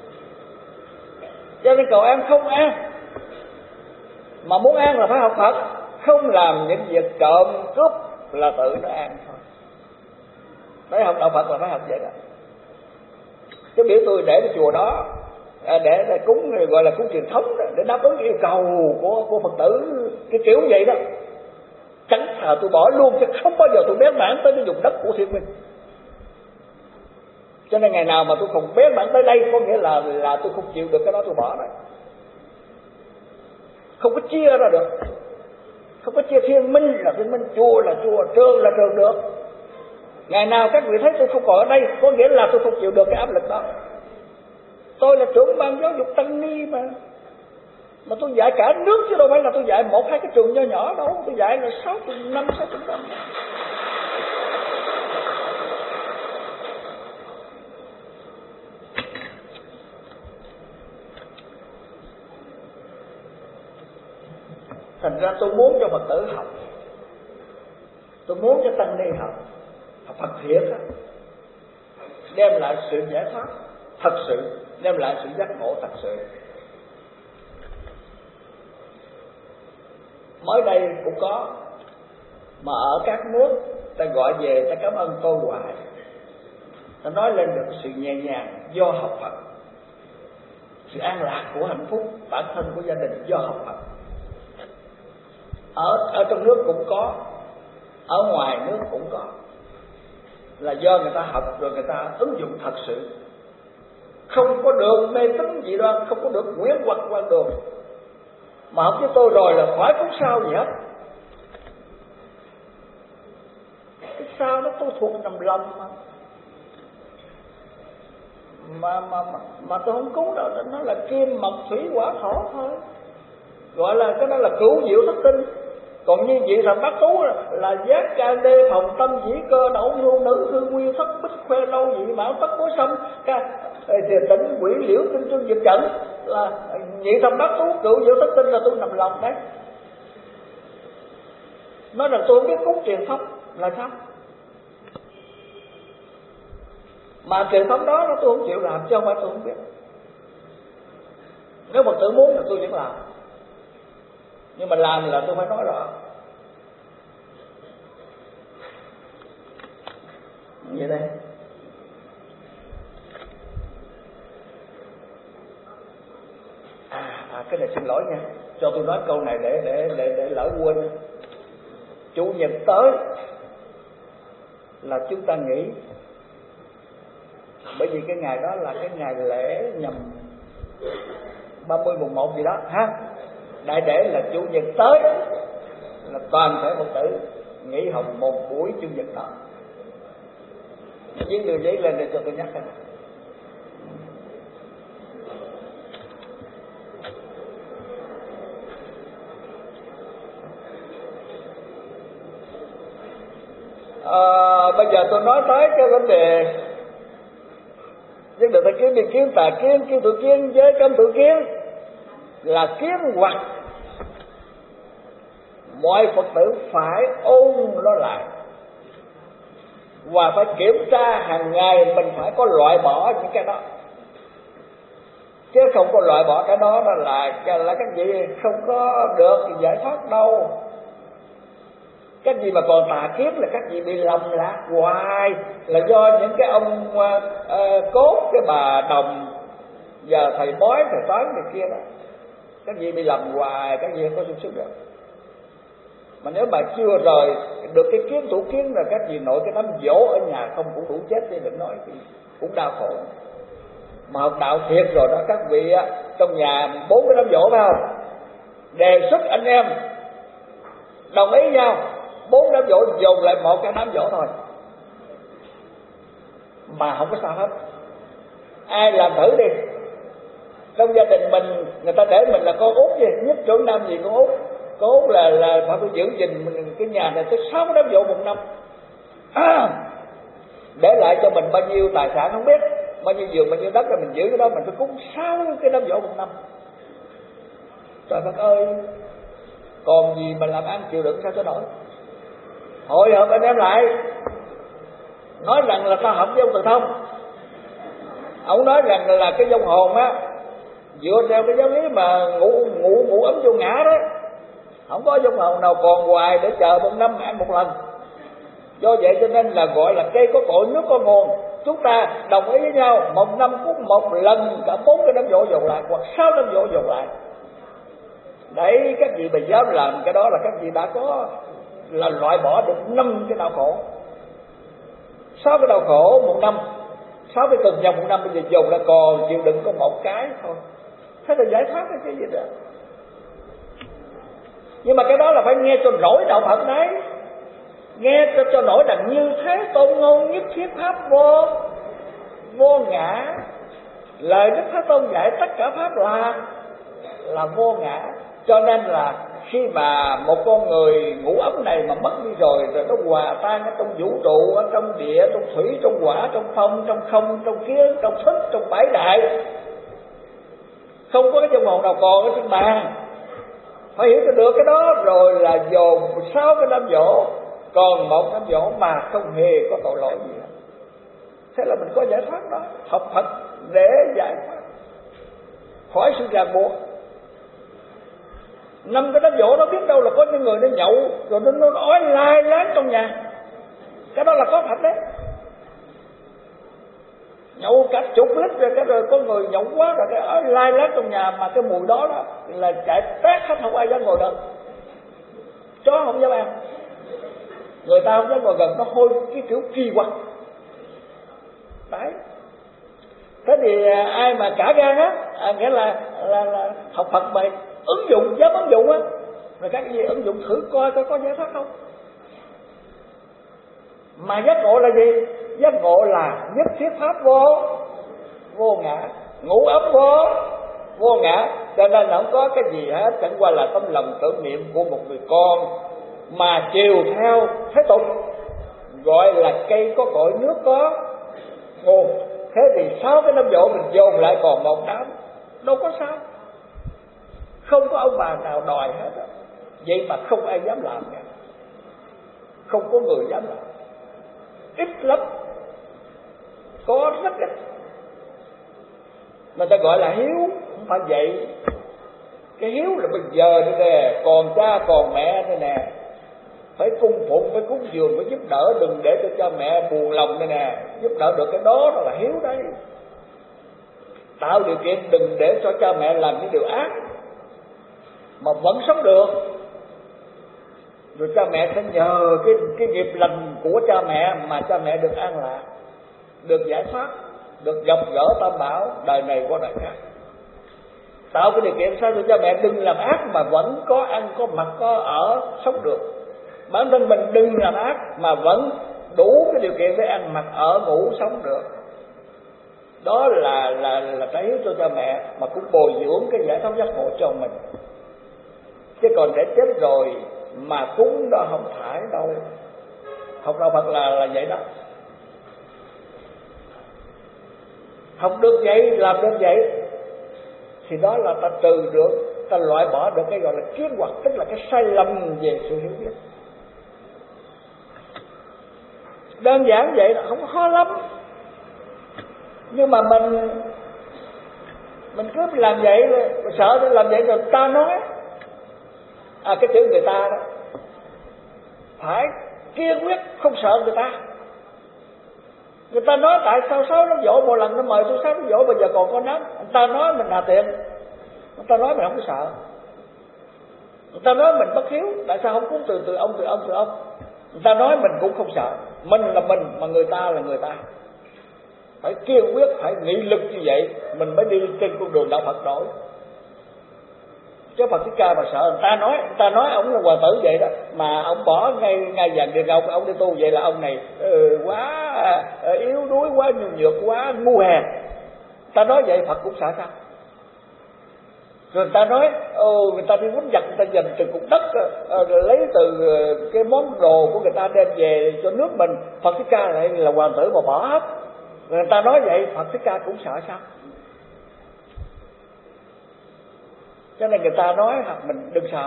Cho nên cầu an không an, mà muốn an là phải học Phật, không làm những việc trộm cướp là tự nó an thôi. Phải học đạo Phật là phải học vậy đó. Chứ biểu tôi để cái chùa đó để, để cúng gọi là cúng truyền thống đó, để đáp ứng yêu cầu của của Phật tử cái kiểu vậy đó, chẳng thà tôi bỏ luôn, chứ không bao giờ tôi bén mảng tới cái vùng đất của Thiên Minh. Cho nên ngày nào mà tôi không bén mảng tới đây có nghĩa là là tôi không chịu được cái đó, tôi bỏ đấy. Không có chia ra được, không có chia Thiên Minh là Thiên Minh, chùa là chùa, trường là trường được. Ngày nào các vị thấy tôi không còn ở đây có nghĩa là tôi không chịu được cái áp lực đó. Tôi là trưởng ban giáo dục tăng ni mà mà tôi dạy cả nước chứ đâu phải là tôi dạy một hai cái trường nho nhỏ đâu, tôi dạy là sáu chục năm, sáu chục năm. Thành ra tôi muốn cho Phật tử học, tôi muốn cho tăng ni học, học Phật thiệt á, đem lại sự giải thoát thật sự, đem lại sự giác ngộ thật sự. Mới đây cũng có, mà ở các nước ta gọi về, ta cảm ơn tôi hoài, ta nói lên được sự nhẹ nhàng do học Phật, sự an lạc của hạnh phúc bản thân của gia đình do học Phật. Ở ở trong nước cũng có, ở ngoài nước cũng có, là do người ta học rồi người ta ứng dụng thật sự, không có đường mê tín gì đó, không có được quyến hoặc quan đường. Mà học với tôi rồi là khỏi cũng sao gì hết. Cái sao đó tôi thuộc nằm lòng mà. mà mà mà, mà tôi không cúng đâu, nó là kim mộc thủy hỏa thổ thôi, gọi là cái đó là cửu diệu thất tinh. Còn như vị thần bát tú là, là giác ca đê phòng tâm dĩ cơ đẩu nhu nữ hư nguyên thất bích khoe lâu vị mão tất bối sâm thì tỉnh quỷ liễu tinh trương diệt trận, là vị thần bát tú cửu diệu thất tinh là tôi nằm lòng đấy. Nói rằng tôi không biết cúng truyền thống là sao, mà truyền thống đó nó tôi không chịu làm, chứ không phải tôi không biết. Nếu Phật tử muốn là tôi vẫn làm, nhưng mà làm là tôi phải nói rõ vậy đây. À, à cái này xin lỗi nha, cho tôi nói câu này để để để để lỡ quên. Chủ nhật tới là chúng ta nghỉ, bởi vì cái ngày đó là cái ngày lễ nhằm ba mươi mùng một gì đó ha. Đại để là chủ nhật tới là toàn thể Phật tử nghỉ học một buổi chủ nhật đó. Viết điều giấy lên để cho tôi nhắc này. À, bây giờ tôi nói tới cái vấn đề vấn đề ta kiến, điền kiến, tà kiến, kiến tự kiến, giới cấm tự kiến là kiến hoặc mọi Phật tử phải ôn nó lại và phải kiểm tra hàng ngày, mình phải có loại bỏ những cái đó, chứ không có loại bỏ cái đó là là, là cái gì không có được thì giải thoát đâu. Cái gì mà còn tà kiếp là các vị bị lầm lạc hoài, là do những cái ông uh, uh, cốt, cái bà đồng, giờ thầy bói, thầy toán này kia đó, các vị bị lầm hoài, các vị không có sung sức được. Mà nếu mà chưa rời được cái kiến thủ kiến là các vị nội cái đám dỗ ở nhà không cũng đủ chết thì đừng nói, thì cũng đau khổ. Mà học đạo thiệt rồi đó các vị á, trong nhà bốn cái đám dỗ phải không? Đề xuất anh em đồng ý nhau, bốn đám dỗ dồn lại một cái đám dỗ thôi, mà không có sao hết. Ai làm thử đi, trong gia đình mình người ta để mình là con út gì, nhất trưởng nam gì con út, con út là là phải giữ gìn mình cái nhà này tới sáu đám dỗ một năm, à, để lại cho mình bao nhiêu tài sản không biết, bao nhiêu giường bao nhiêu đất, rồi mình giữ cái đó, mình phải cúng sáu cái đám dỗ một năm. Trời đất ơi, còn gì mà làm ăn chịu đựng sao cho nổi. Hội họp anh em lại nói rằng là ta học với ông Từ Thông, ông nói rằng là cái vong hồn á dựa theo cái giáo lý mà ngủ ngủ ngủ ấm vô ngã đó, không có vong hồn nào còn hoài để chờ một năm ăn một lần. Do vậy cho nên là gọi là cây có cội nước có nguồn. Chúng ta đồng ý với nhau một năm cúng một lần cả bốn cái đám dỗ dồn lại, hoặc sáu đám dỗ dồn lại. Đấy, các vị mà dám làm cái đó là các vị đã có là loại bỏ được năm cái đau khổ, sáu cái đau khổ một năm, sáu cái cực nhọc một năm, bây giờ dồn ra còn chịu đựng có một cái thôi, thế là giải thoát cái gì đó. Nhưng mà cái đó là phải nghe cho nổi đạo Phật đấy, nghe cho, cho nổi là như thế tôn ngôn nhất thiết pháp vô vô ngã. Lời Đức Thế Tôn dạy tất cả pháp là là vô ngã. Cho nên là khi mà một con người ngũ ấm này mà mất đi rồi, rồi nó hòa tan ở trong vũ trụ, ở trong địa, trong thủy, trong hỏa, trong phong, trong không, trong kiến, trong thức, trong bảy đại, không có cái vong hồn nào còn ở trên bàn. Phải hiểu được cái đó rồi là dồn sáu cái đám dỗ, còn một đám dỗ mà không hề có tội lỗi gì hết. Thế là mình có giải thoát đó, học Phật để giải thoát khỏi sự ràng buộc. Năm cái đám dỗ đó biết đâu là có những người nó nhậu rồi nó nó ói lai láng trong nhà, cái đó là có thật đấy. Nhậu cả chục lít rồi cái rồi có người nhậu quá rồi cái ói lai láng trong nhà, mà cái mùi đó đó là chạy tét hết, không ai dám ngồi gần, chó không dám ăn, người ta không dám ngồi gần, nó hôi cái kiểu kỳ quặc đấy. Thế thì ai mà cả gan á, à, nghĩa là, là là học Phật mày ứng dụng, dám ứng dụng á, rồi các gì ứng dụng thử coi coi có giải thoát không. Mà giác ngộ là gì? Giác ngộ là nhất thiết pháp vô vô ngã, ngủ ấm vô vô ngã, cho nên không có cái gì hết, chẳng qua là tấm lòng tưởng niệm của một người con mà chiều theo thế tục, gọi là cây có cội nước có nguồn. Thế thì sáu cái năm dỗ mình dồn lại còn một đám, đâu có sao, không có ông bà nào đòi hết đó. Vậy mà không ai dám làm cả, không có người dám làm, ít lắm, có rất ít. Mà ta gọi là hiếu, không phải vậy. Cái hiếu là bây giờ đây nè, còn cha còn mẹ đây nè, phải cung phụng, phải cúng dường, phải giúp đỡ, đừng để cho cha mẹ buồn lòng đây nè, giúp đỡ được cái đó đó là hiếu đấy. Tạo điều kiện đừng để cho cha mẹ làm những điều ác mà vẫn sống được, rồi cha mẹ sẽ nhờ cái cái nghiệp lành của cha mẹ mà cha mẹ được an lạc, được giải thoát, được gặp gỡ tam bảo đời này qua đời khác. Tạo cái điều kiện sao cho cha mẹ đừng làm ác mà vẫn có ăn, có mặc, có ở, sống được. Bản thân mình đừng làm ác mà vẫn đủ cái điều kiện để ăn mặc, ở, ngủ, sống được. Đó là là là trái hiếu cho cha mẹ, mà cũng bồi dưỡng cái giải thoát giác ngộ cho mình. Chứ còn để chết rồi mà cúng đó không phải đâu. Học đạo Phật là là vậy đó. Học được vậy, làm được vậy thì đó là ta trừ được, ta loại bỏ được cái gọi là kiến hoặc, tức là cái sai lầm về sự hiểu biết. Đơn giản vậy là không khó lắm. Nhưng mà mình mình cứ làm vậy, sợ để làm vậy rồi ta nói. À cái chữ người ta đó, phải kiên quyết không sợ người ta. Người ta nói tại sao sáu nó dỗ một lần nó mời tôi sáu nó dỗ bây giờ còn có nắm. Người ta nói mình hà tiện, người ta nói mình không có sợ. Người ta nói mình bất hiếu, tại sao không cúng từ từ ông từ ông từ ông. Người ta nói mình cũng không sợ. Mình là mình mà người ta là người ta. Phải kiên quyết, phải nghị lực như vậy mình mới đi trên con đường đạo Phật nổi. Chứ Phật Thích Ca mà sợ người ta nói, người ta nói ông là hoàng tử vậy đó, mà ông bỏ ngay ngay vàng địa ngục, ông đi tu vậy là ông này ừ, quá ừ, yếu đuối, quá nhu nhược, quá ngu hèn. Ta nói vậy Phật cũng sợ sao? Rồi người ta nói ừ, người ta đi quýnh giặc, người ta giành từng cục đất uh, rồi lấy từ uh, cái món đồ của người ta đem về cho nước mình. Phật Thích Ca lại là hoàng tử mà bỏ hết. Rồi người ta nói vậy Phật Thích Ca cũng sợ sao? Cho nên người ta nói mình đừng sợ.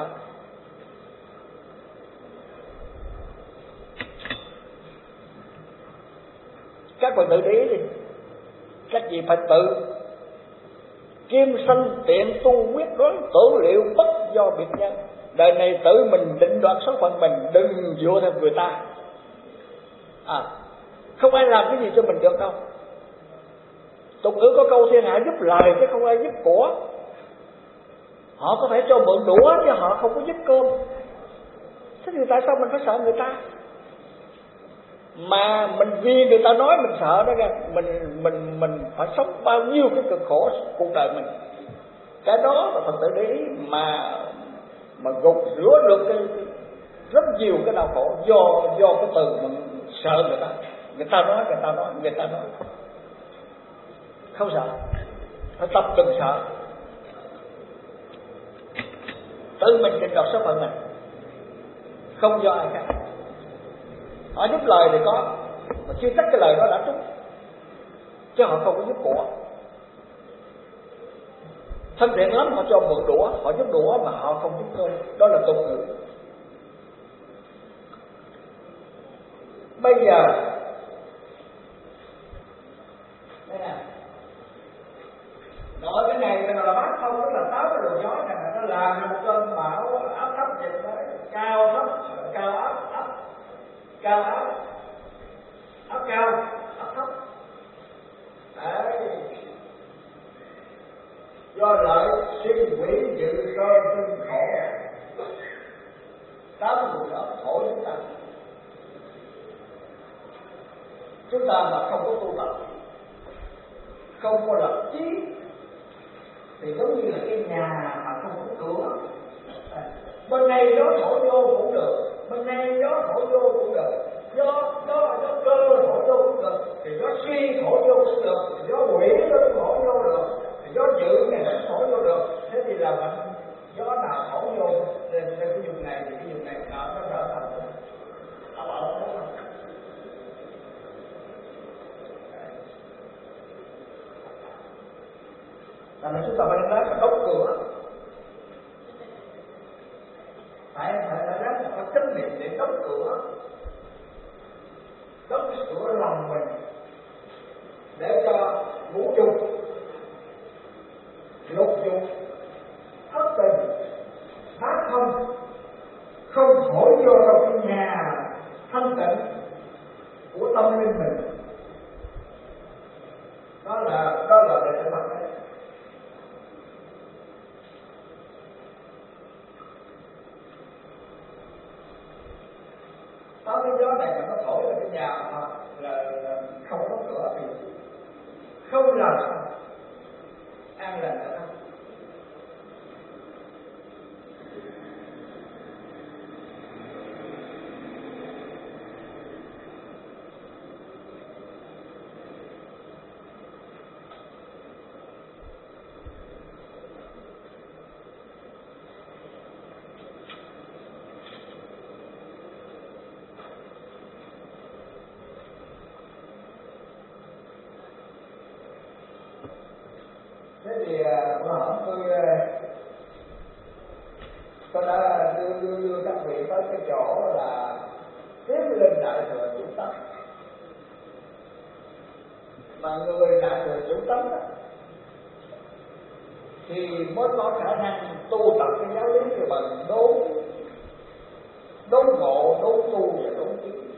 Các bạn tự để ý đi, các vị Phật tử kim sanh tiện tu quyết đoán tưởng liệu bất do biệt nhân. Đời này tự mình định đoạt số phận mình, đừng dựa theo người ta. À, không ai làm cái gì cho mình được đâu. Tục ngữ có câu thiên hạ giúp lời chứ không ai giúp của. Họ có thể cho mượn đũa chứ họ không có giúp cơm. Thế thì tại sao mình phải sợ người ta? Mà mình vì người ta nói mình sợ đó kìa, mình mình mình phải sống bao nhiêu cái cực khổ cuộc đời mình. Cái đó là Phật tử để ý mà mà gục rửa được cái, cái rất nhiều cái đau khổ do do cái từ mình sợ người ta. Người ta nói, người ta nói, người ta nói. Không sợ, phải tập đừng sợ. Tự mình định đoạt số phận mình, không do ai khác. Họ giúp lời thì có, mà chưa chắc cái lời đó đã trúng, chứ họ không có giúp của. Thân thiện lắm họ cho mượn đũa, họ giúp đũa mà họ không giúp cơm, đó là tục ngữ. Bây giờ đây nè, nội cái này cái là bát không, tức là tám cái đồ gió này nó làm một cơn bão áp thấp vậy đó, cao thấp, cao áp áp, cao áp, áp cao, áp thấp. Đấy. Do lợi sinh quỷ dự cơ sinh khổ, tám người đó khổ chúng ta. Chúng ta mà không có tu tập, không có lập chí thì giống như là cái nhà mà không có cửa. À, bên này gió thổi vô cũng được, bên này gió thổi vô cũng được, gió gió gió cơ thổi vô cũng được, thì gió suy thổi vô cũng được, gió quỷ nó cũng thổi vô được, gió dữ này nó thổi vô được. Thế thì là mình gió nào thổi vô lên cái vùng này thì cái vùng này nó nó trở thành là ở đó. Là mình chúng ta phải ráng mà đóng cửa, phải phải phải ráng mà có trách nhiệm để đóng cửa, đóng cái cửa lòng mình để cho vũ trụ, lục dục, thất tình, bát không không thổi vô trong cái nhà thanh tịnh của tâm linh mình. Đó là đó là để thực tập đấy. Đó, cái gió này mà nó thổi vào cái nhà mà là, là không có cửa thì không làm sao an lành được. Thế thì bữa hổm tôi tôi đã đưa đưa, đưa các vị tới cái chỗ là tiếp lên đại thừa chủ tánh. Mà người đại thừa chủ tánh đó, thì mới có khả năng tu tập cái giáo lý của mình đốn đốn ngộ, đốn tu và đốn chứng.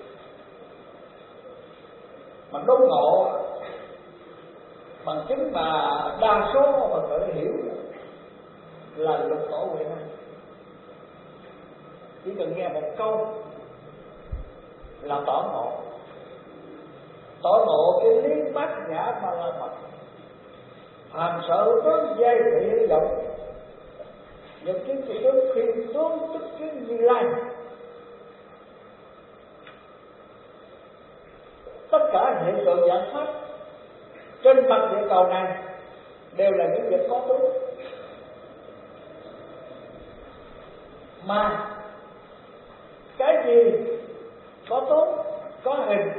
Mà đốn ngộ bằng chứng mà đa số Phật tử hiểu là lục tổ huệ năng. Chỉ cần nghe một câu là tỏ ngộ, tỏ ngộ cái lý bát nhã mà là mật, hàm sở tướng giai thị hữu vọng, nhật kiến chỉ tướng khiêm tướng tức kiến Như Lai. Tất cả hiện tượng dạng pháp trên mặt địa cầu này đều là những việc có tướng, mà cái gì có tướng, có hình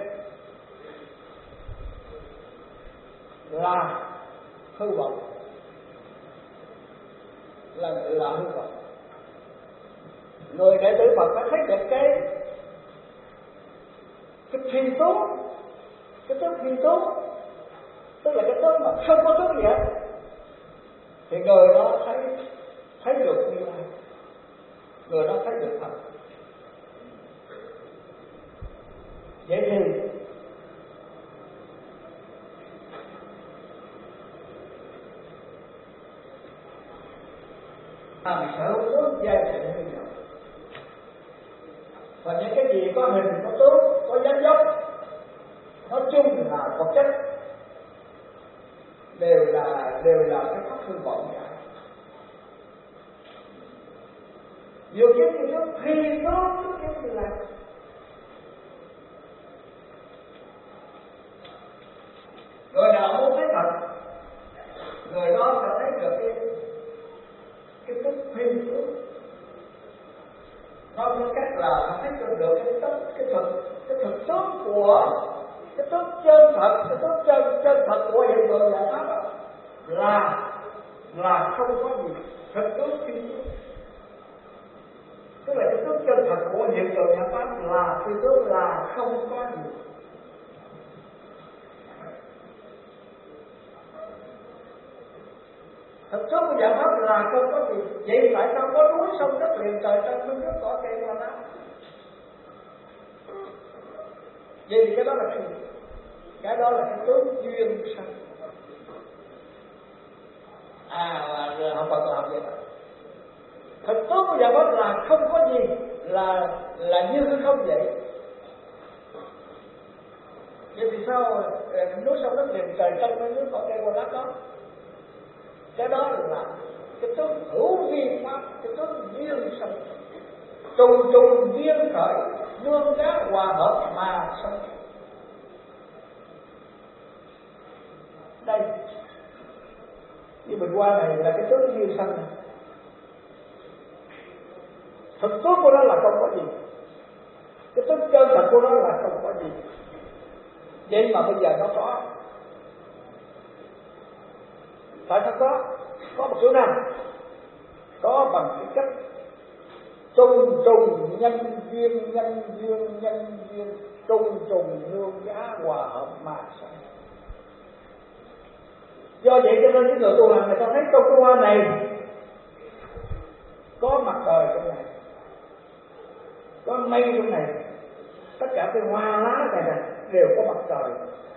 là hư vọng, là là hư vọng. Người đệ tử Phật phải thấy được cái cái phi tướng, cái tướng phi tướng, tức là cái tướng mà không có tướng gì hết, thì người đó thấy thấy được Như Lai, người đó thấy được Phật. Vậy thì hàm sở tướng giai thị hữu vọng, và những cái gì có hình, có tướng, có dáng dấp, nói chung là vật chất, đều là đều là cái pháp hư vọng cả. Nhiều kiến thì nó phi tướng tức kiến Như Lai. Người nào muốn thấy thật, người đó phải thấy được cái cái tức phi tướng. Nói với cách là thấy được được cái tức cái thực cái thực tướng của cái tướng chân thật, cái tướng chân chân thật của hiện tượng giải pháp là là không có gì thực tướng phi tướng. Tức là cái tướng chân thật của hiện tượng giải pháp là phi tướng, là không có gì. Thực tướng của giải pháp là không có gì. Vậy tại sao có núi sông đất liền trời trăng nước nước cỏ cây hoa lá? Vậy thì cái đó là cái gì? Cái đó là cái tướng duyên sanh. À, là học Phật là học vậy đó. Thực tướng của giải pháp là không có gì, là là như không vậy. Vậy thì sao núi sông đất liền trời trăng nước cỏ cây hoa lá có? Cái đó là cái tướng hữu vi pháp, cái tướng duyên sanh, trùng trùng duyên khởi, nương cá hòa hợp mà sanh. đây. Như bình hoa này là cái tướng duyên sanh này. Thực chất của nó là không có gì, cái tính chân thật của nó là không có gì, vậy mà bây giờ nó có. Tại sao có? Có một chỗ nào? Có bằng cái cách trùng trùng nhân duyên, nhân duyên, nhân duyên, trùng trùng nương giá hòa hợp mà sanh. Do vậy cho nên cái người tu hành người ta thấy trong cái hoa này có mặt trời trong này, có mây trong này, tất cả cái hoa lá này này đều có mặt trời,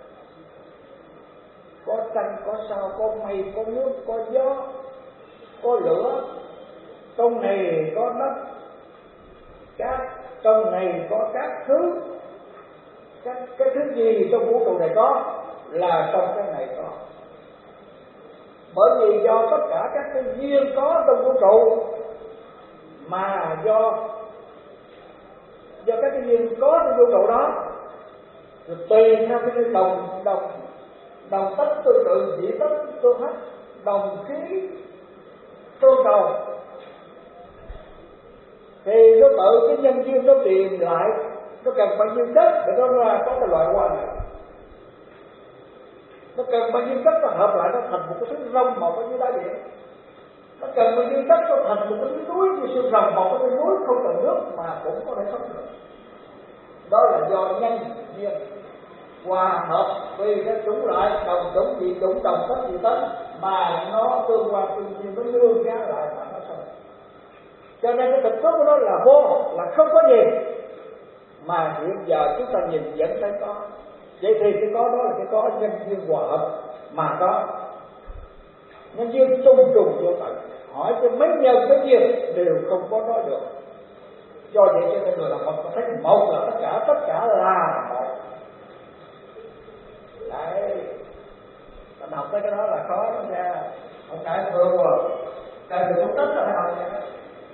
có trăng, có sao, có mây, có nước, có gió, có lửa. Trong này có đất cát, trong này có các thứ, các cái thứ gì trong vũ trụ này có là trong cái này có. Bởi vì do tất cả các cái duyên có trong vũ trụ mà do do các cái duyên có trong vũ trụ đó, rồi tùy theo cái đồng đồng đồng tất tương tự, dĩ tất tương hấp, đồng khí tương cầu, thì nó tự cái nhân duyên nó điền lại, nó cần bao nhiêu đất để nó ra có cái loại hoa này, nó cần bao nhiêu đất nó hợp lại nó thành một cái thứ rong màu bao nhiêu đá điện, nó cần bao nhiêu đất nó thành một cái thứ núi như xương rồng, một cái núi không cần nước mà cũng có thể sống được. Đó là do nhân duyên hòa hợp vì cái chủng loại đồng chủng dị chủng đồng tất dị tất mà nó tương quan tương nhiên, nó nương giá lại mà nó sống. Cho nên cái thực chất của nó là vô, là không có gì, mà hiện giờ chúng ta nhìn vẫn thấy có. Vậy thì cái có đó là cái có nhân duyên hòa hợp mà có. Nhân duyên tung trùng vô tận, hỏi cho mấy nhân mấy duyên đều không có nói được. Do vậy cho nên người làm Phật có thấy một là tất cả, tất cả là một. Đấy, mình học tới cái đó là khó lắm nha, không phải thường rồi, tại vì không tích là phải học nha.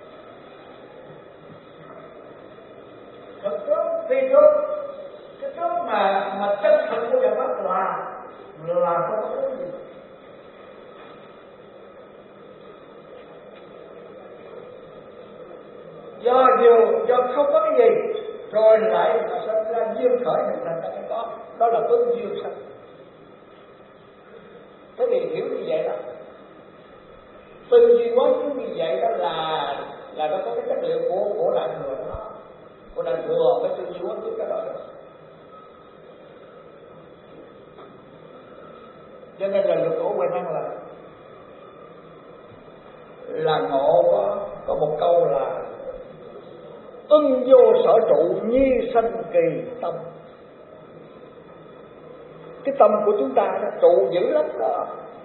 Thực trước, phi trước, cái trước mà mà chân thật của Phật Pháp là là không có thứ gì. Do nhiều, do không có cái gì, rồi lại mà sinh ra duyên khởi hình thành ra cái có, đó là tướng duyên sanh. Thế thì hiểu như vậy đó, tư duy quán chiếu như vậy đó là là nó có cái chất liệu của của đại thừa đó, của đại thừa cái tư duy quán chiếu cái đó được. Cho nên là luật của Huệ Năng là là ngộ có có một câu là ưng vô sở trụ nhi sanh kỳ tâm. Cái tâm của chúng ta nó trụ dữ lắm đó.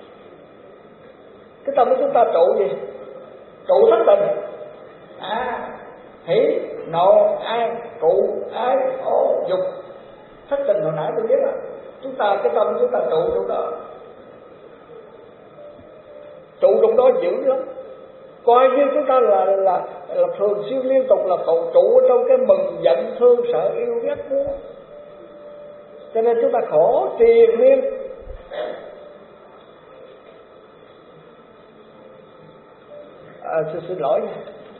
Cái tâm của chúng ta trụ gì? Trụ thất tình. À, hỷ, nộ, an, trụ, ái, ố, dục. Thất tình hồi nãy tôi biết đó. Chúng ta, cái tâm của chúng ta trụ trong đó. Trụ trong đó dữ lắm. Coi như chúng ta là, là, là thường xuyên liên tục là trụ trụ trong cái mừng giận thương sợ yêu ghét muốn. Cho nên chúng ta khổ triền miên. À, xin, xin lỗi nha.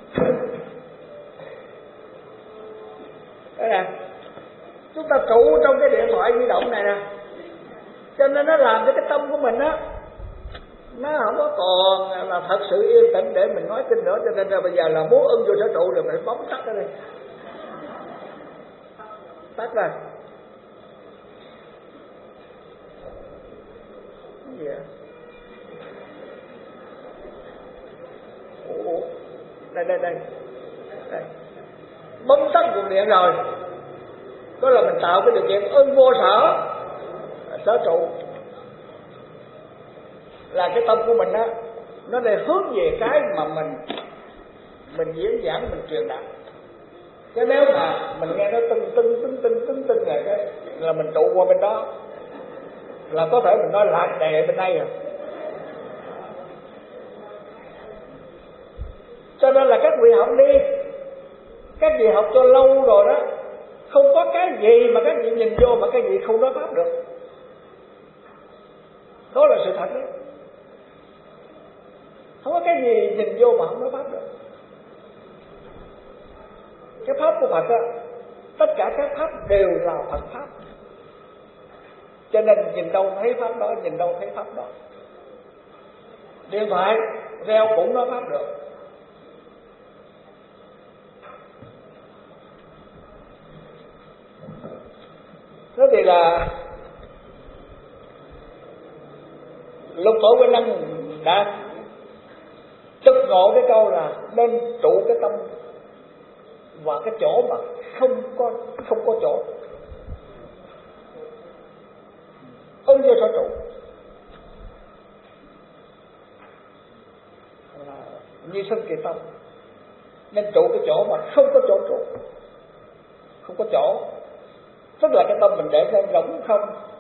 Đây nè, chúng ta trụ trong cái điện thoại di động này nè, cho nên nó làm cho cái tâm của mình á nó không có còn là thật sự yên tĩnh để mình nói kinh nữa. Cho nên là bây giờ là muốn ưng vô sở trụ rồi mình bấm tắt ra đi, tắt ra. Cái gì vậy? Ủa, đây đây đây đây, bấm tắt nguồn điện rồi, đó là mình tạo cái điều kiện ưng vô sở sở trụ. Là cái tâm của mình á, nó để hướng về cái mà mình mình diễn giảng, mình truyền đạt. Chứ nếu mà mình nghe nó tưng tưng tưng tưng tưng tưng này cái là mình trụ qua bên đó, là có thể mình nói lạc đề bên đây rồi. Cho nên là các vị học đi, các vị học cho lâu rồi đó, không có cái gì mà các vị nhìn vô mà các vị không nói pháp được. Đó là sự thật đấy. Không có cái gì nhìn vô mà không nói pháp được. Cái pháp của Phật á, tất cả các pháp đều là Phật pháp. Cho nên nhìn đâu thấy pháp đó, nhìn đâu thấy pháp đó. Điện thoại reo cũng nói pháp được. Thế thì là Lục Tổ Huệ Năng đã trực ngộ cái câu là nên trụ cái tâm vào cái chỗ mà không có không có chỗ, ưng vô sở trụ. Như sân kỳ tâm, nên trụ cái chỗ mà không có chỗ trụ, không có chỗ, tức là cái tâm mình để ra rỗng không.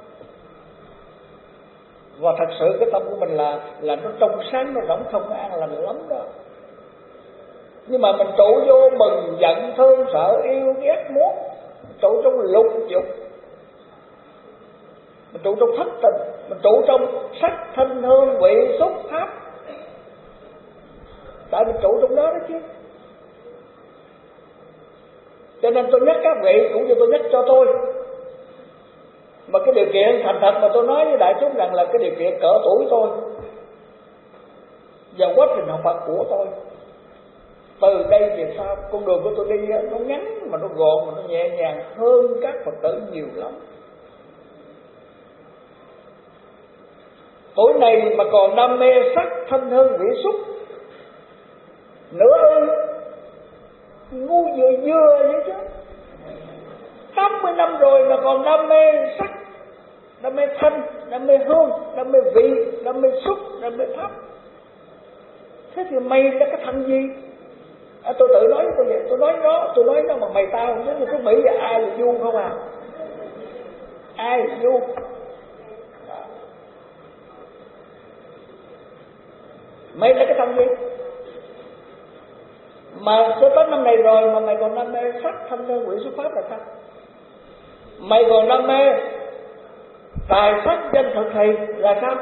Và thật sự cái tâm của mình là là nó trong sáng, nó rỗng không, nó an lành lắm đó. Nhưng mà mình trụ vô mừng, giận, thương, sợ, yêu, ghét, muốn, trụ trong lục dục, mình trụ trong thất tình, mình trụ trong sắc, thanh, hương, vị, xúc, pháp. Tại mình trụ trong đó đó chứ. Cho nên tôi nhắc các vị cũng như tôi nhắc cho tôi. Mà cái điều kiện thành thật mà tôi nói với đại chúng rằng là cái điều kiện cỡ tuổi tôi và quá trình học Phật của tôi. Từ đây về sau con đường của tôi đi nó ngắn mà nó gọn mà nó nhẹ nhàng hơn các Phật tử nhiều lắm. Tuổi này mà còn đam mê sắc, thanh, hương, vị, xúc nữa ư? Ngu vừa vừa vậy chứ. Tám mươi năm rồi mà còn đam mê sắc, đam mê thanh, đam mê hương, đam mê vị, đam mê xúc, đam mê pháp. Thế thì mày là cái thằng gì? À, tôi tự nói với tôi vậy, tôi nói nó, tôi nói nó mà mày tao không biết cái Mỹ là ai là du không à? Ai là du? Mày là cái thằng gì? Mà số tới năm này rồi mà mày còn đam mê sắc, thanh, hương, vị, xúc, pháp là sao? Mày còn đam mê tài sắc danh thực thầy là sao?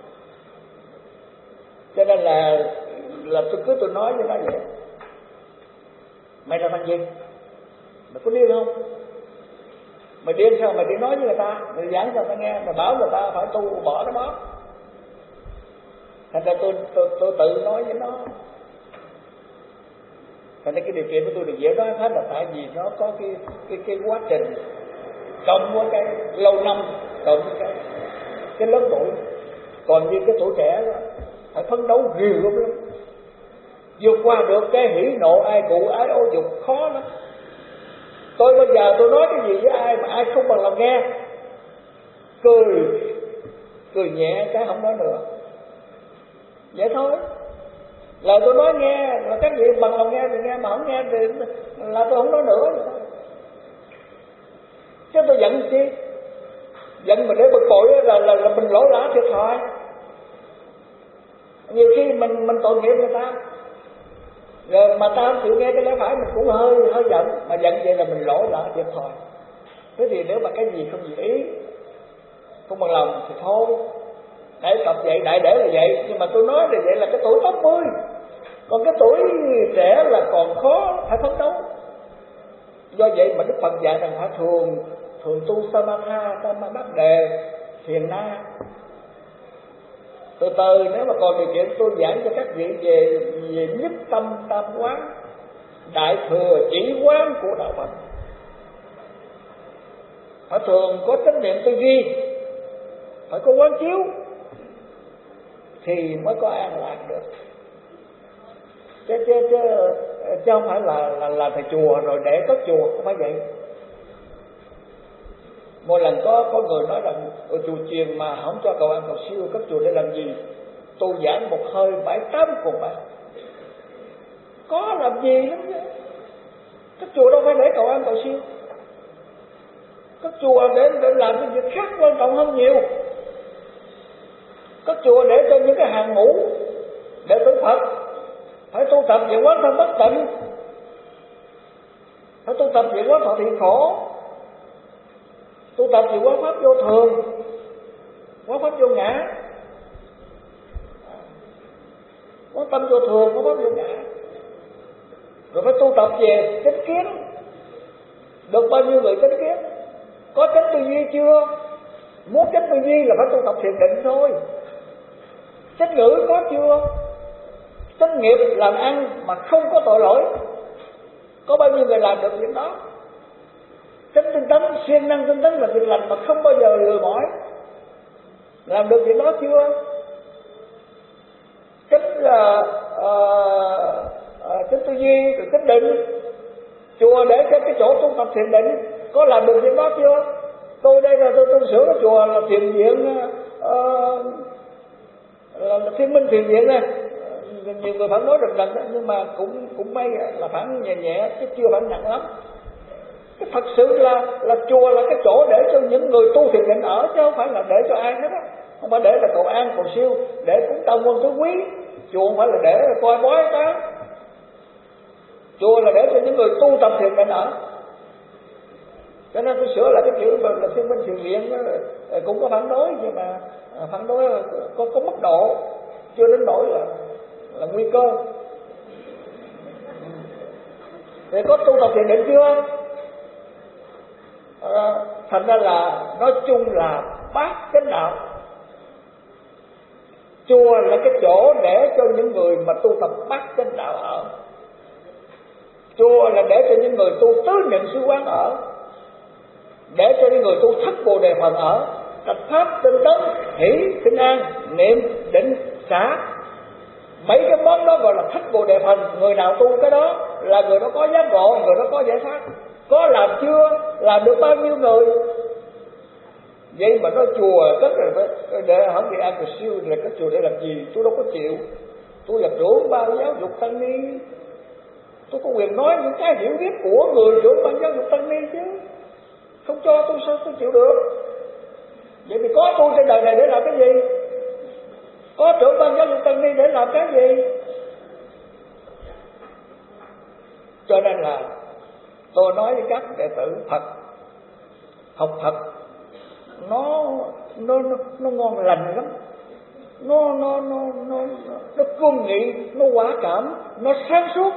Cho nên là là tôi cứ tôi nói với nó vậy. Mày là thằng gì? Mày có điên không? Mày điên sao mày đi nói với người ta, mày giảng cho người ta nghe, mày bảo người ta phải tu bỏ cái đó. Thành ra tôi tôi tôi tự nói với nó. Thành ra cái điều kiện của tôi được dễ nói hết là tại vì nó có cái cái cái quá trình cộng với cái lâu năm, cộng với cái cái lớn tuổi. Còn như cái tuổi trẻ đó phải phấn đấu nhiều lắm lắm, vượt qua được cái hỉ nộ ai cụ ái ô dục khó lắm. Tôi bây giờ tôi nói cái gì với ai mà ai không bằng lòng nghe, cười cười nhẹ cái không nói nữa, vậy thôi. Lời tôi nói nghe là các vị bằng lòng nghe thì nghe, mà không nghe thì là tôi không nói nữa vậy thôi. Chứ tôi giận chi? Giận mà để bực bội là, là, là mình lỗ lã thiệt thòi. Nhiều khi mình mình tội nghiệp người ta, rồi mà ta không chịu nghe cái lẽ phải mình cũng hơi hơi giận, mà giận vậy là mình lỗ lã thiệt thòi. Thế thì nếu mà cái gì không gì ý, không bằng lòng thì thôi. Đại tập vậy, đại để là vậy, nhưng mà tôi nói là vậy là cái tuổi tám mươi, còn cái tuổi trẻ là còn khó, phải phấn đấu. Do vậy mà Đức Phật dạy rằng phải thường thường tu samatha, samadhat đề, thiền na. Từ từ nếu mà còn điều kiện tôi giảng cho các vị về về nhất tâm tam quán, đại thừa chỉ quán của đạo Phật. Phải thường có chánh niệm tư duy, phải có quán chiếu thì mới có an lạc được. Chứ chứ chứ, chứ không phải là là là thầy chùa rồi để cất chùa, không phải vậy. Một lần có có người nói rằng ở chùa chiền mà không cho cầu an cầu siêu, cất chùa để làm gì? Tu giảng một hơi bảy tám cùng bảy, có làm gì lắm chứ. Cất chùa đâu phải để cầu an cầu siêu, cất chùa để để làm cái việc khác quan trọng hơn nhiều. Cất chùa để cho những cái hàng ngũ đệ tử Phật phải tu tập về quán thân bất tịnh, phải tu tập về quán thọ thiện khổ, tu tập về quán pháp vô thường, quán pháp vô ngã, có tâm vô thường, có pháp vô ngã. Rồi phải tu tập về chánh kiến. Được bao nhiêu người chánh kiến? Có chánh tư duy chưa? Muốn chánh tư duy là phải tu tập thiền định thôi. Chánh ngữ có chưa? Chánh nghiệp làm ăn mà không có tội lỗi, có bao nhiêu người làm được việc đó? Chánh tinh tấn, siêng năng tinh tấn là việc lành mà không bao giờ lừa mỏi, làm được việc đó chưa? Chánh là uh, uh, chánh tư duy, rồi chánh định. Chùa để cho cái chỗ tu tập thiền định có làm được việc đó chưa? Tôi đây là tôi tu sửa cái chùa là thiền viện, uh, là, là thiên minh thiền viện này. Nhiều người phản đối rần rần đó, nhưng mà cũng cũng may là phản nhẹ nhẹ chứ chưa phản nặng lắm. Cái thật sự là là chùa là cái chỗ để cho những người tu thiền định ở, chứ không phải là để cho ai hết á. Không phải để là cầu an cầu siêu, để cúng tông quân tứ quý. Chùa không phải là để coi bói cái. Chùa là để cho những người tu tập thiền định ở. Cho nên tôi sửa lại cái kiểu là thiên minh thiền viện cũng có phản đối, nhưng mà phản đối có có mức độ, chưa đến nỗi là là nguy cơ. Thì có tu tập thiền định chưa? À, thành ra là nói chung là bát chánh đạo. Chùa là cái chỗ để cho những người mà tu tập bát chánh đạo ở. Chùa là để cho những người tu tứ niệm xứ quán ở, để cho những người tu thất bồ đề phần ở. Trạch pháp, tinh tấn, hỷ, kinh an, niệm, định, xả. Mấy cái món đó gọi là thất bồ đề phần. Người nào tu cái đó là người đó có giác ngộ, người đó có giải thoát. Có làm chưa? Làm được bao nhiêu người? Vậy mà nói chùa tất là phải để không đi ăn cờ siêu là cái chùa để làm gì? Tôi đâu có chịu. Tôi là trưởng ban giáo dục tăng ni, tôi có quyền nói những cái hiểu biết của người trưởng ban giáo dục tăng ni chứ. Không cho tôi sao tôi chịu được? Vậy thì có tôi trên đời này để làm cái gì? Có trưởng ban giáo dục tăng ni để làm cái gì? Cho nên là tôi nói với các đệ tử thật, học thật nó nó nó, nó ngon lành lắm, nó nó nó nó nó cương nghị, nó quả cảm, nó sáng suốt,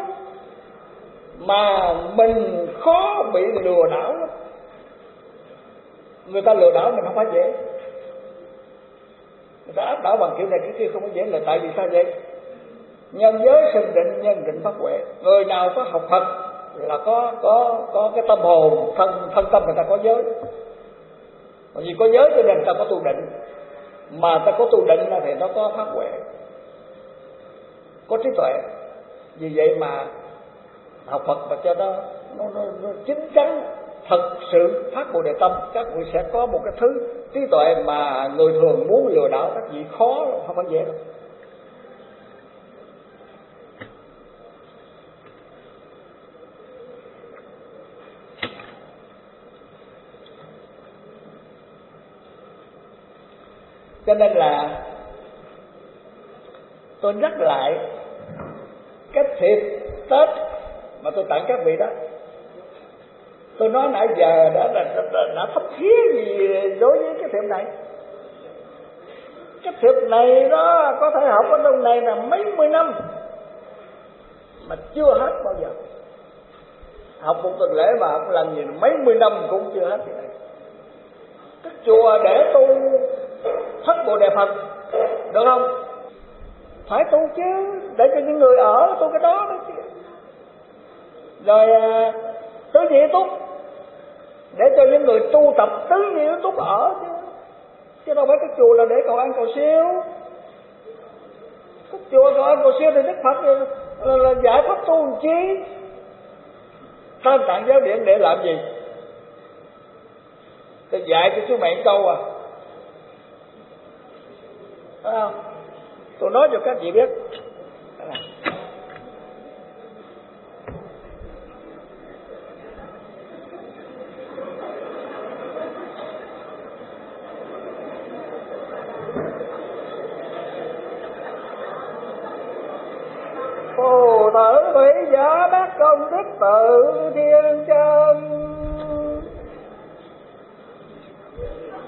mà mình khó bị lừa đảo lắm. Người ta lừa đảo mình không phải dễ, người ta áp đảo bằng kiểu này kiểu kia không có dễ. Là tại vì sao vậy? Nhân giới sinh định, nhân định phát huệ. Người nào có học thật là có có có cái tâm hồn, thân thân tâm người ta có giới. Bởi vì có giới cho nên người ta có tu định, mà ta có tu định là thì nó có phát huệ, có trí tuệ. Vì vậy mà học Phật mà cho nó nó, nó, nó chính chắn, thật sự phát bồ đề tâm, các vị sẽ có một cái thứ trí tuệ mà người thường muốn lừa đảo các vị khó, không phải dễ đâu. Cho nên là tôi nhắc lại cái thiệp Tết mà tôi tặng các vị đó. Tôi nói nãy giờ đã đã, đã, đã, đã thấp thía gì đối với cái thiệp này. Cái thiệp này đó có thể học ở trong này là mấy mươi năm mà chưa hết bao giờ. Học một tuần lễ mà học lần gì mấy mươi năm cũng chưa hết cái này. Cái chùa để tu thất bồ đề phần được không? Phải tu chứ, để cho những người ở tu cái đó đó chứ. Rồi tứ diệu túc, để cho những người tu tập tứ diệu túc ở chứ. Chứ đâu phải cái chùa là để cầu ăn cầu siêu. Cái chùa cầu ăn cầu siêu thì Đức Phật là, là, là giải pháp tu làm chi? Tam Tạng Giáo Điển để làm gì? Tôi dạy cho chú mẹ câu à. Phải không? Tôi nói cho các chị biết. Phù thử thủy giả bác công đức tự thiên chân,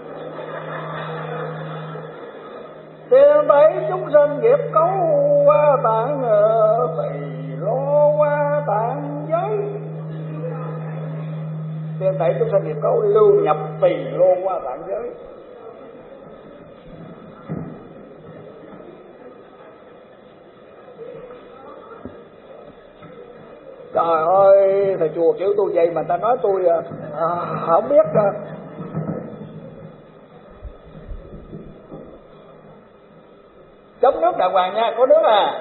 thiên thấy chúng sinh nghiệp cấu tạng tỳ lô qua tạng giới. Tiên thảy chúng sanh nghiệp câu lưu nhập tỳ lô qua tạng giới. Trời ơi, thầy chùa kiểu tôi vậy mà ta nói tôi à, không biết à. Chấm nước đàng hoàng nha, có nước à.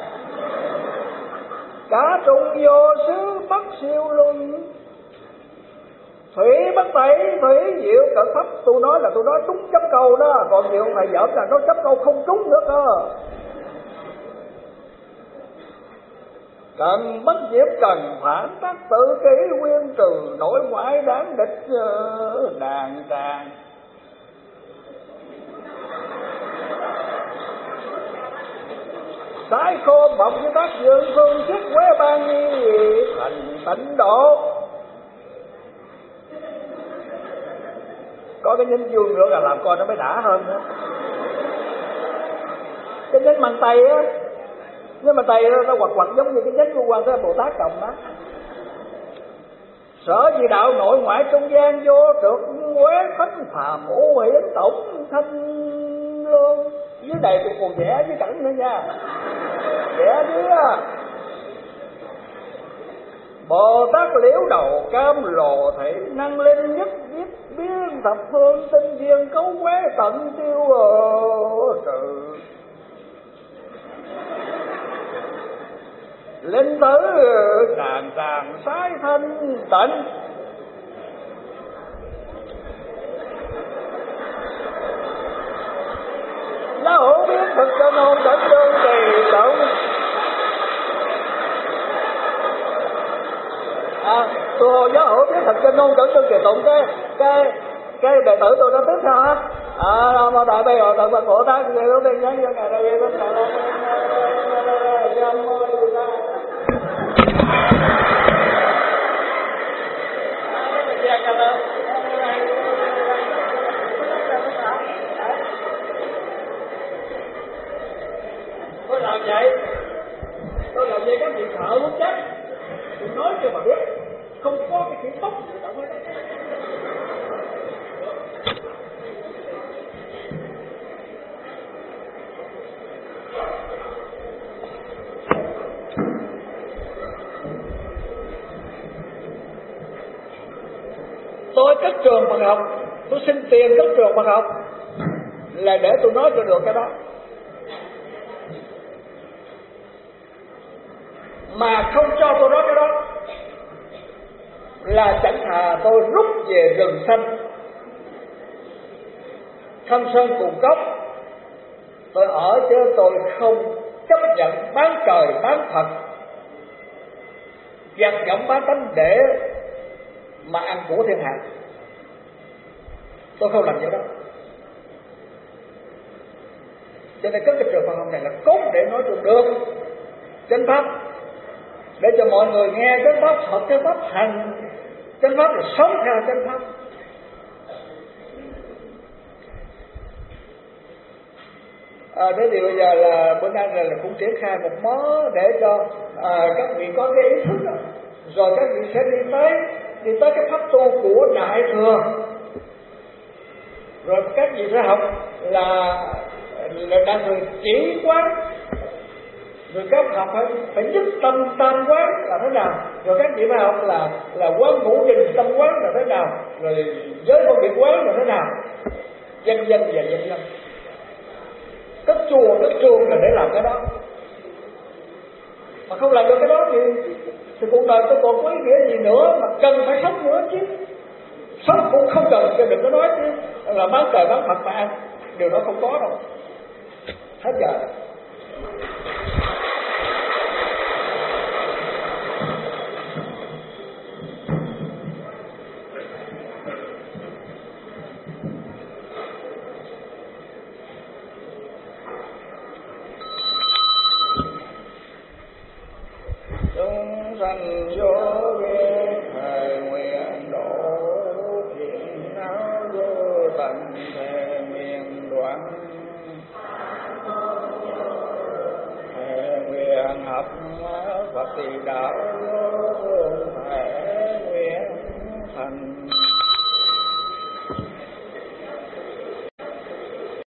Cả trung vô xứ bất siêu luân, thủy bất tẩy thủy diệu cận pháp. Tôi nói là tôi nói trúng chấm câu đó, còn nhiều thầy giỡn là nói chấm câu không trúng nữa cơ. Cần bất diệt cần phản tác tự kỷ nguyên trừ nội ngoại đáng địch đàn tràng. Sái khô bọc với các dương phương chức quế ban nghi thành tịnh độ. Có cái nhánh dương nữa là làm coi nó mới đã hơn nữa. Cái nhánh mang tay á, nhưng mà tay nó quặt quặt giống như cái nhánh của Quan Thế Bồ Tát trồng đó. Sở di đạo nội ngoại trung gian vô trượt quế thánh phàm ngũ hiển tổng thanh lương. Dưới này tôi còn vẽ với cẳng nữa nha, vẽ dưới á. Bồ Tát liễu đầu cam lồ thị năng linh nhất viết biến thập phương tinh thiên cấu quế tận tiêu trừ. Linh tử đàn tràng sái thanh tịnh. Giáo hữu biết thực cho nôn tận tương trì động. À, tôi giáo hữu biết thật cho nôn tận tương trì tụng cái cái cái đệ tử tôi nó tiếp theo á. À, mà đại bây giờ tận Phật Bồ Tát về lúc tiên nhắn cho ngày đại về tất cả lo. Tôi làm vậy, tôi làm vậy các vị sợ muốn chết. Tôi nói cho mà biết, không có cái chuyện tóc gì đâu hết. Tôi cất trường Phật học, tôi xin tiền cất trường Phật học là để tôi nói cho được cái đó. Mà không cho tôi nói cái đó là chẳng thà tôi rút về rừng xanh thâm sơn cùng cốc, tôi ở chứ tôi không chấp nhận bán trời bán Phật, gạt gẫm bán tánh để mà ăn của thiên hạ. Tôi không làm vậy đó. Cho nên cái trường Phật học này là cốt để nói được được chánh pháp, để cho mọi người nghe chánh pháp, học chánh pháp, hành chánh pháp, rồi sống theo chánh pháp. À, thế thì bây giờ là bữa nay là, là cũng triển khai một mớ để cho à, các vị có cái ý thức đó. Rồi các vị sẽ đi tới đi tới cái pháp tu của Đại Thừa. Rồi các vị sẽ học là là Đại Thừa chỉ quán. Rồi các học phải phải nhất tâm tam quán là thế nào. Rồi các vị phải học là là quán ngũ đình tâm quán là thế nào. Rồi giới phân biệt quán là thế nào. Dân dân và dân dân. Cất chùa, cất trường là để làm cái đó. Mà không làm được cái đó thì thì cuộc đời tôi còn có ý nghĩa gì nữa mà cần phải sống nữa chứ. Sống cũng không cần, cho đừng có nói chứ là bán trời bán Phật mà ăn. Điều đó không có đâu. Hết giờ. Chúng sanh vô biết thời nguyện độ thiện áo vô tận thể miền đoạn. Thể nguyện Phật thì đạo thể nguyện thành.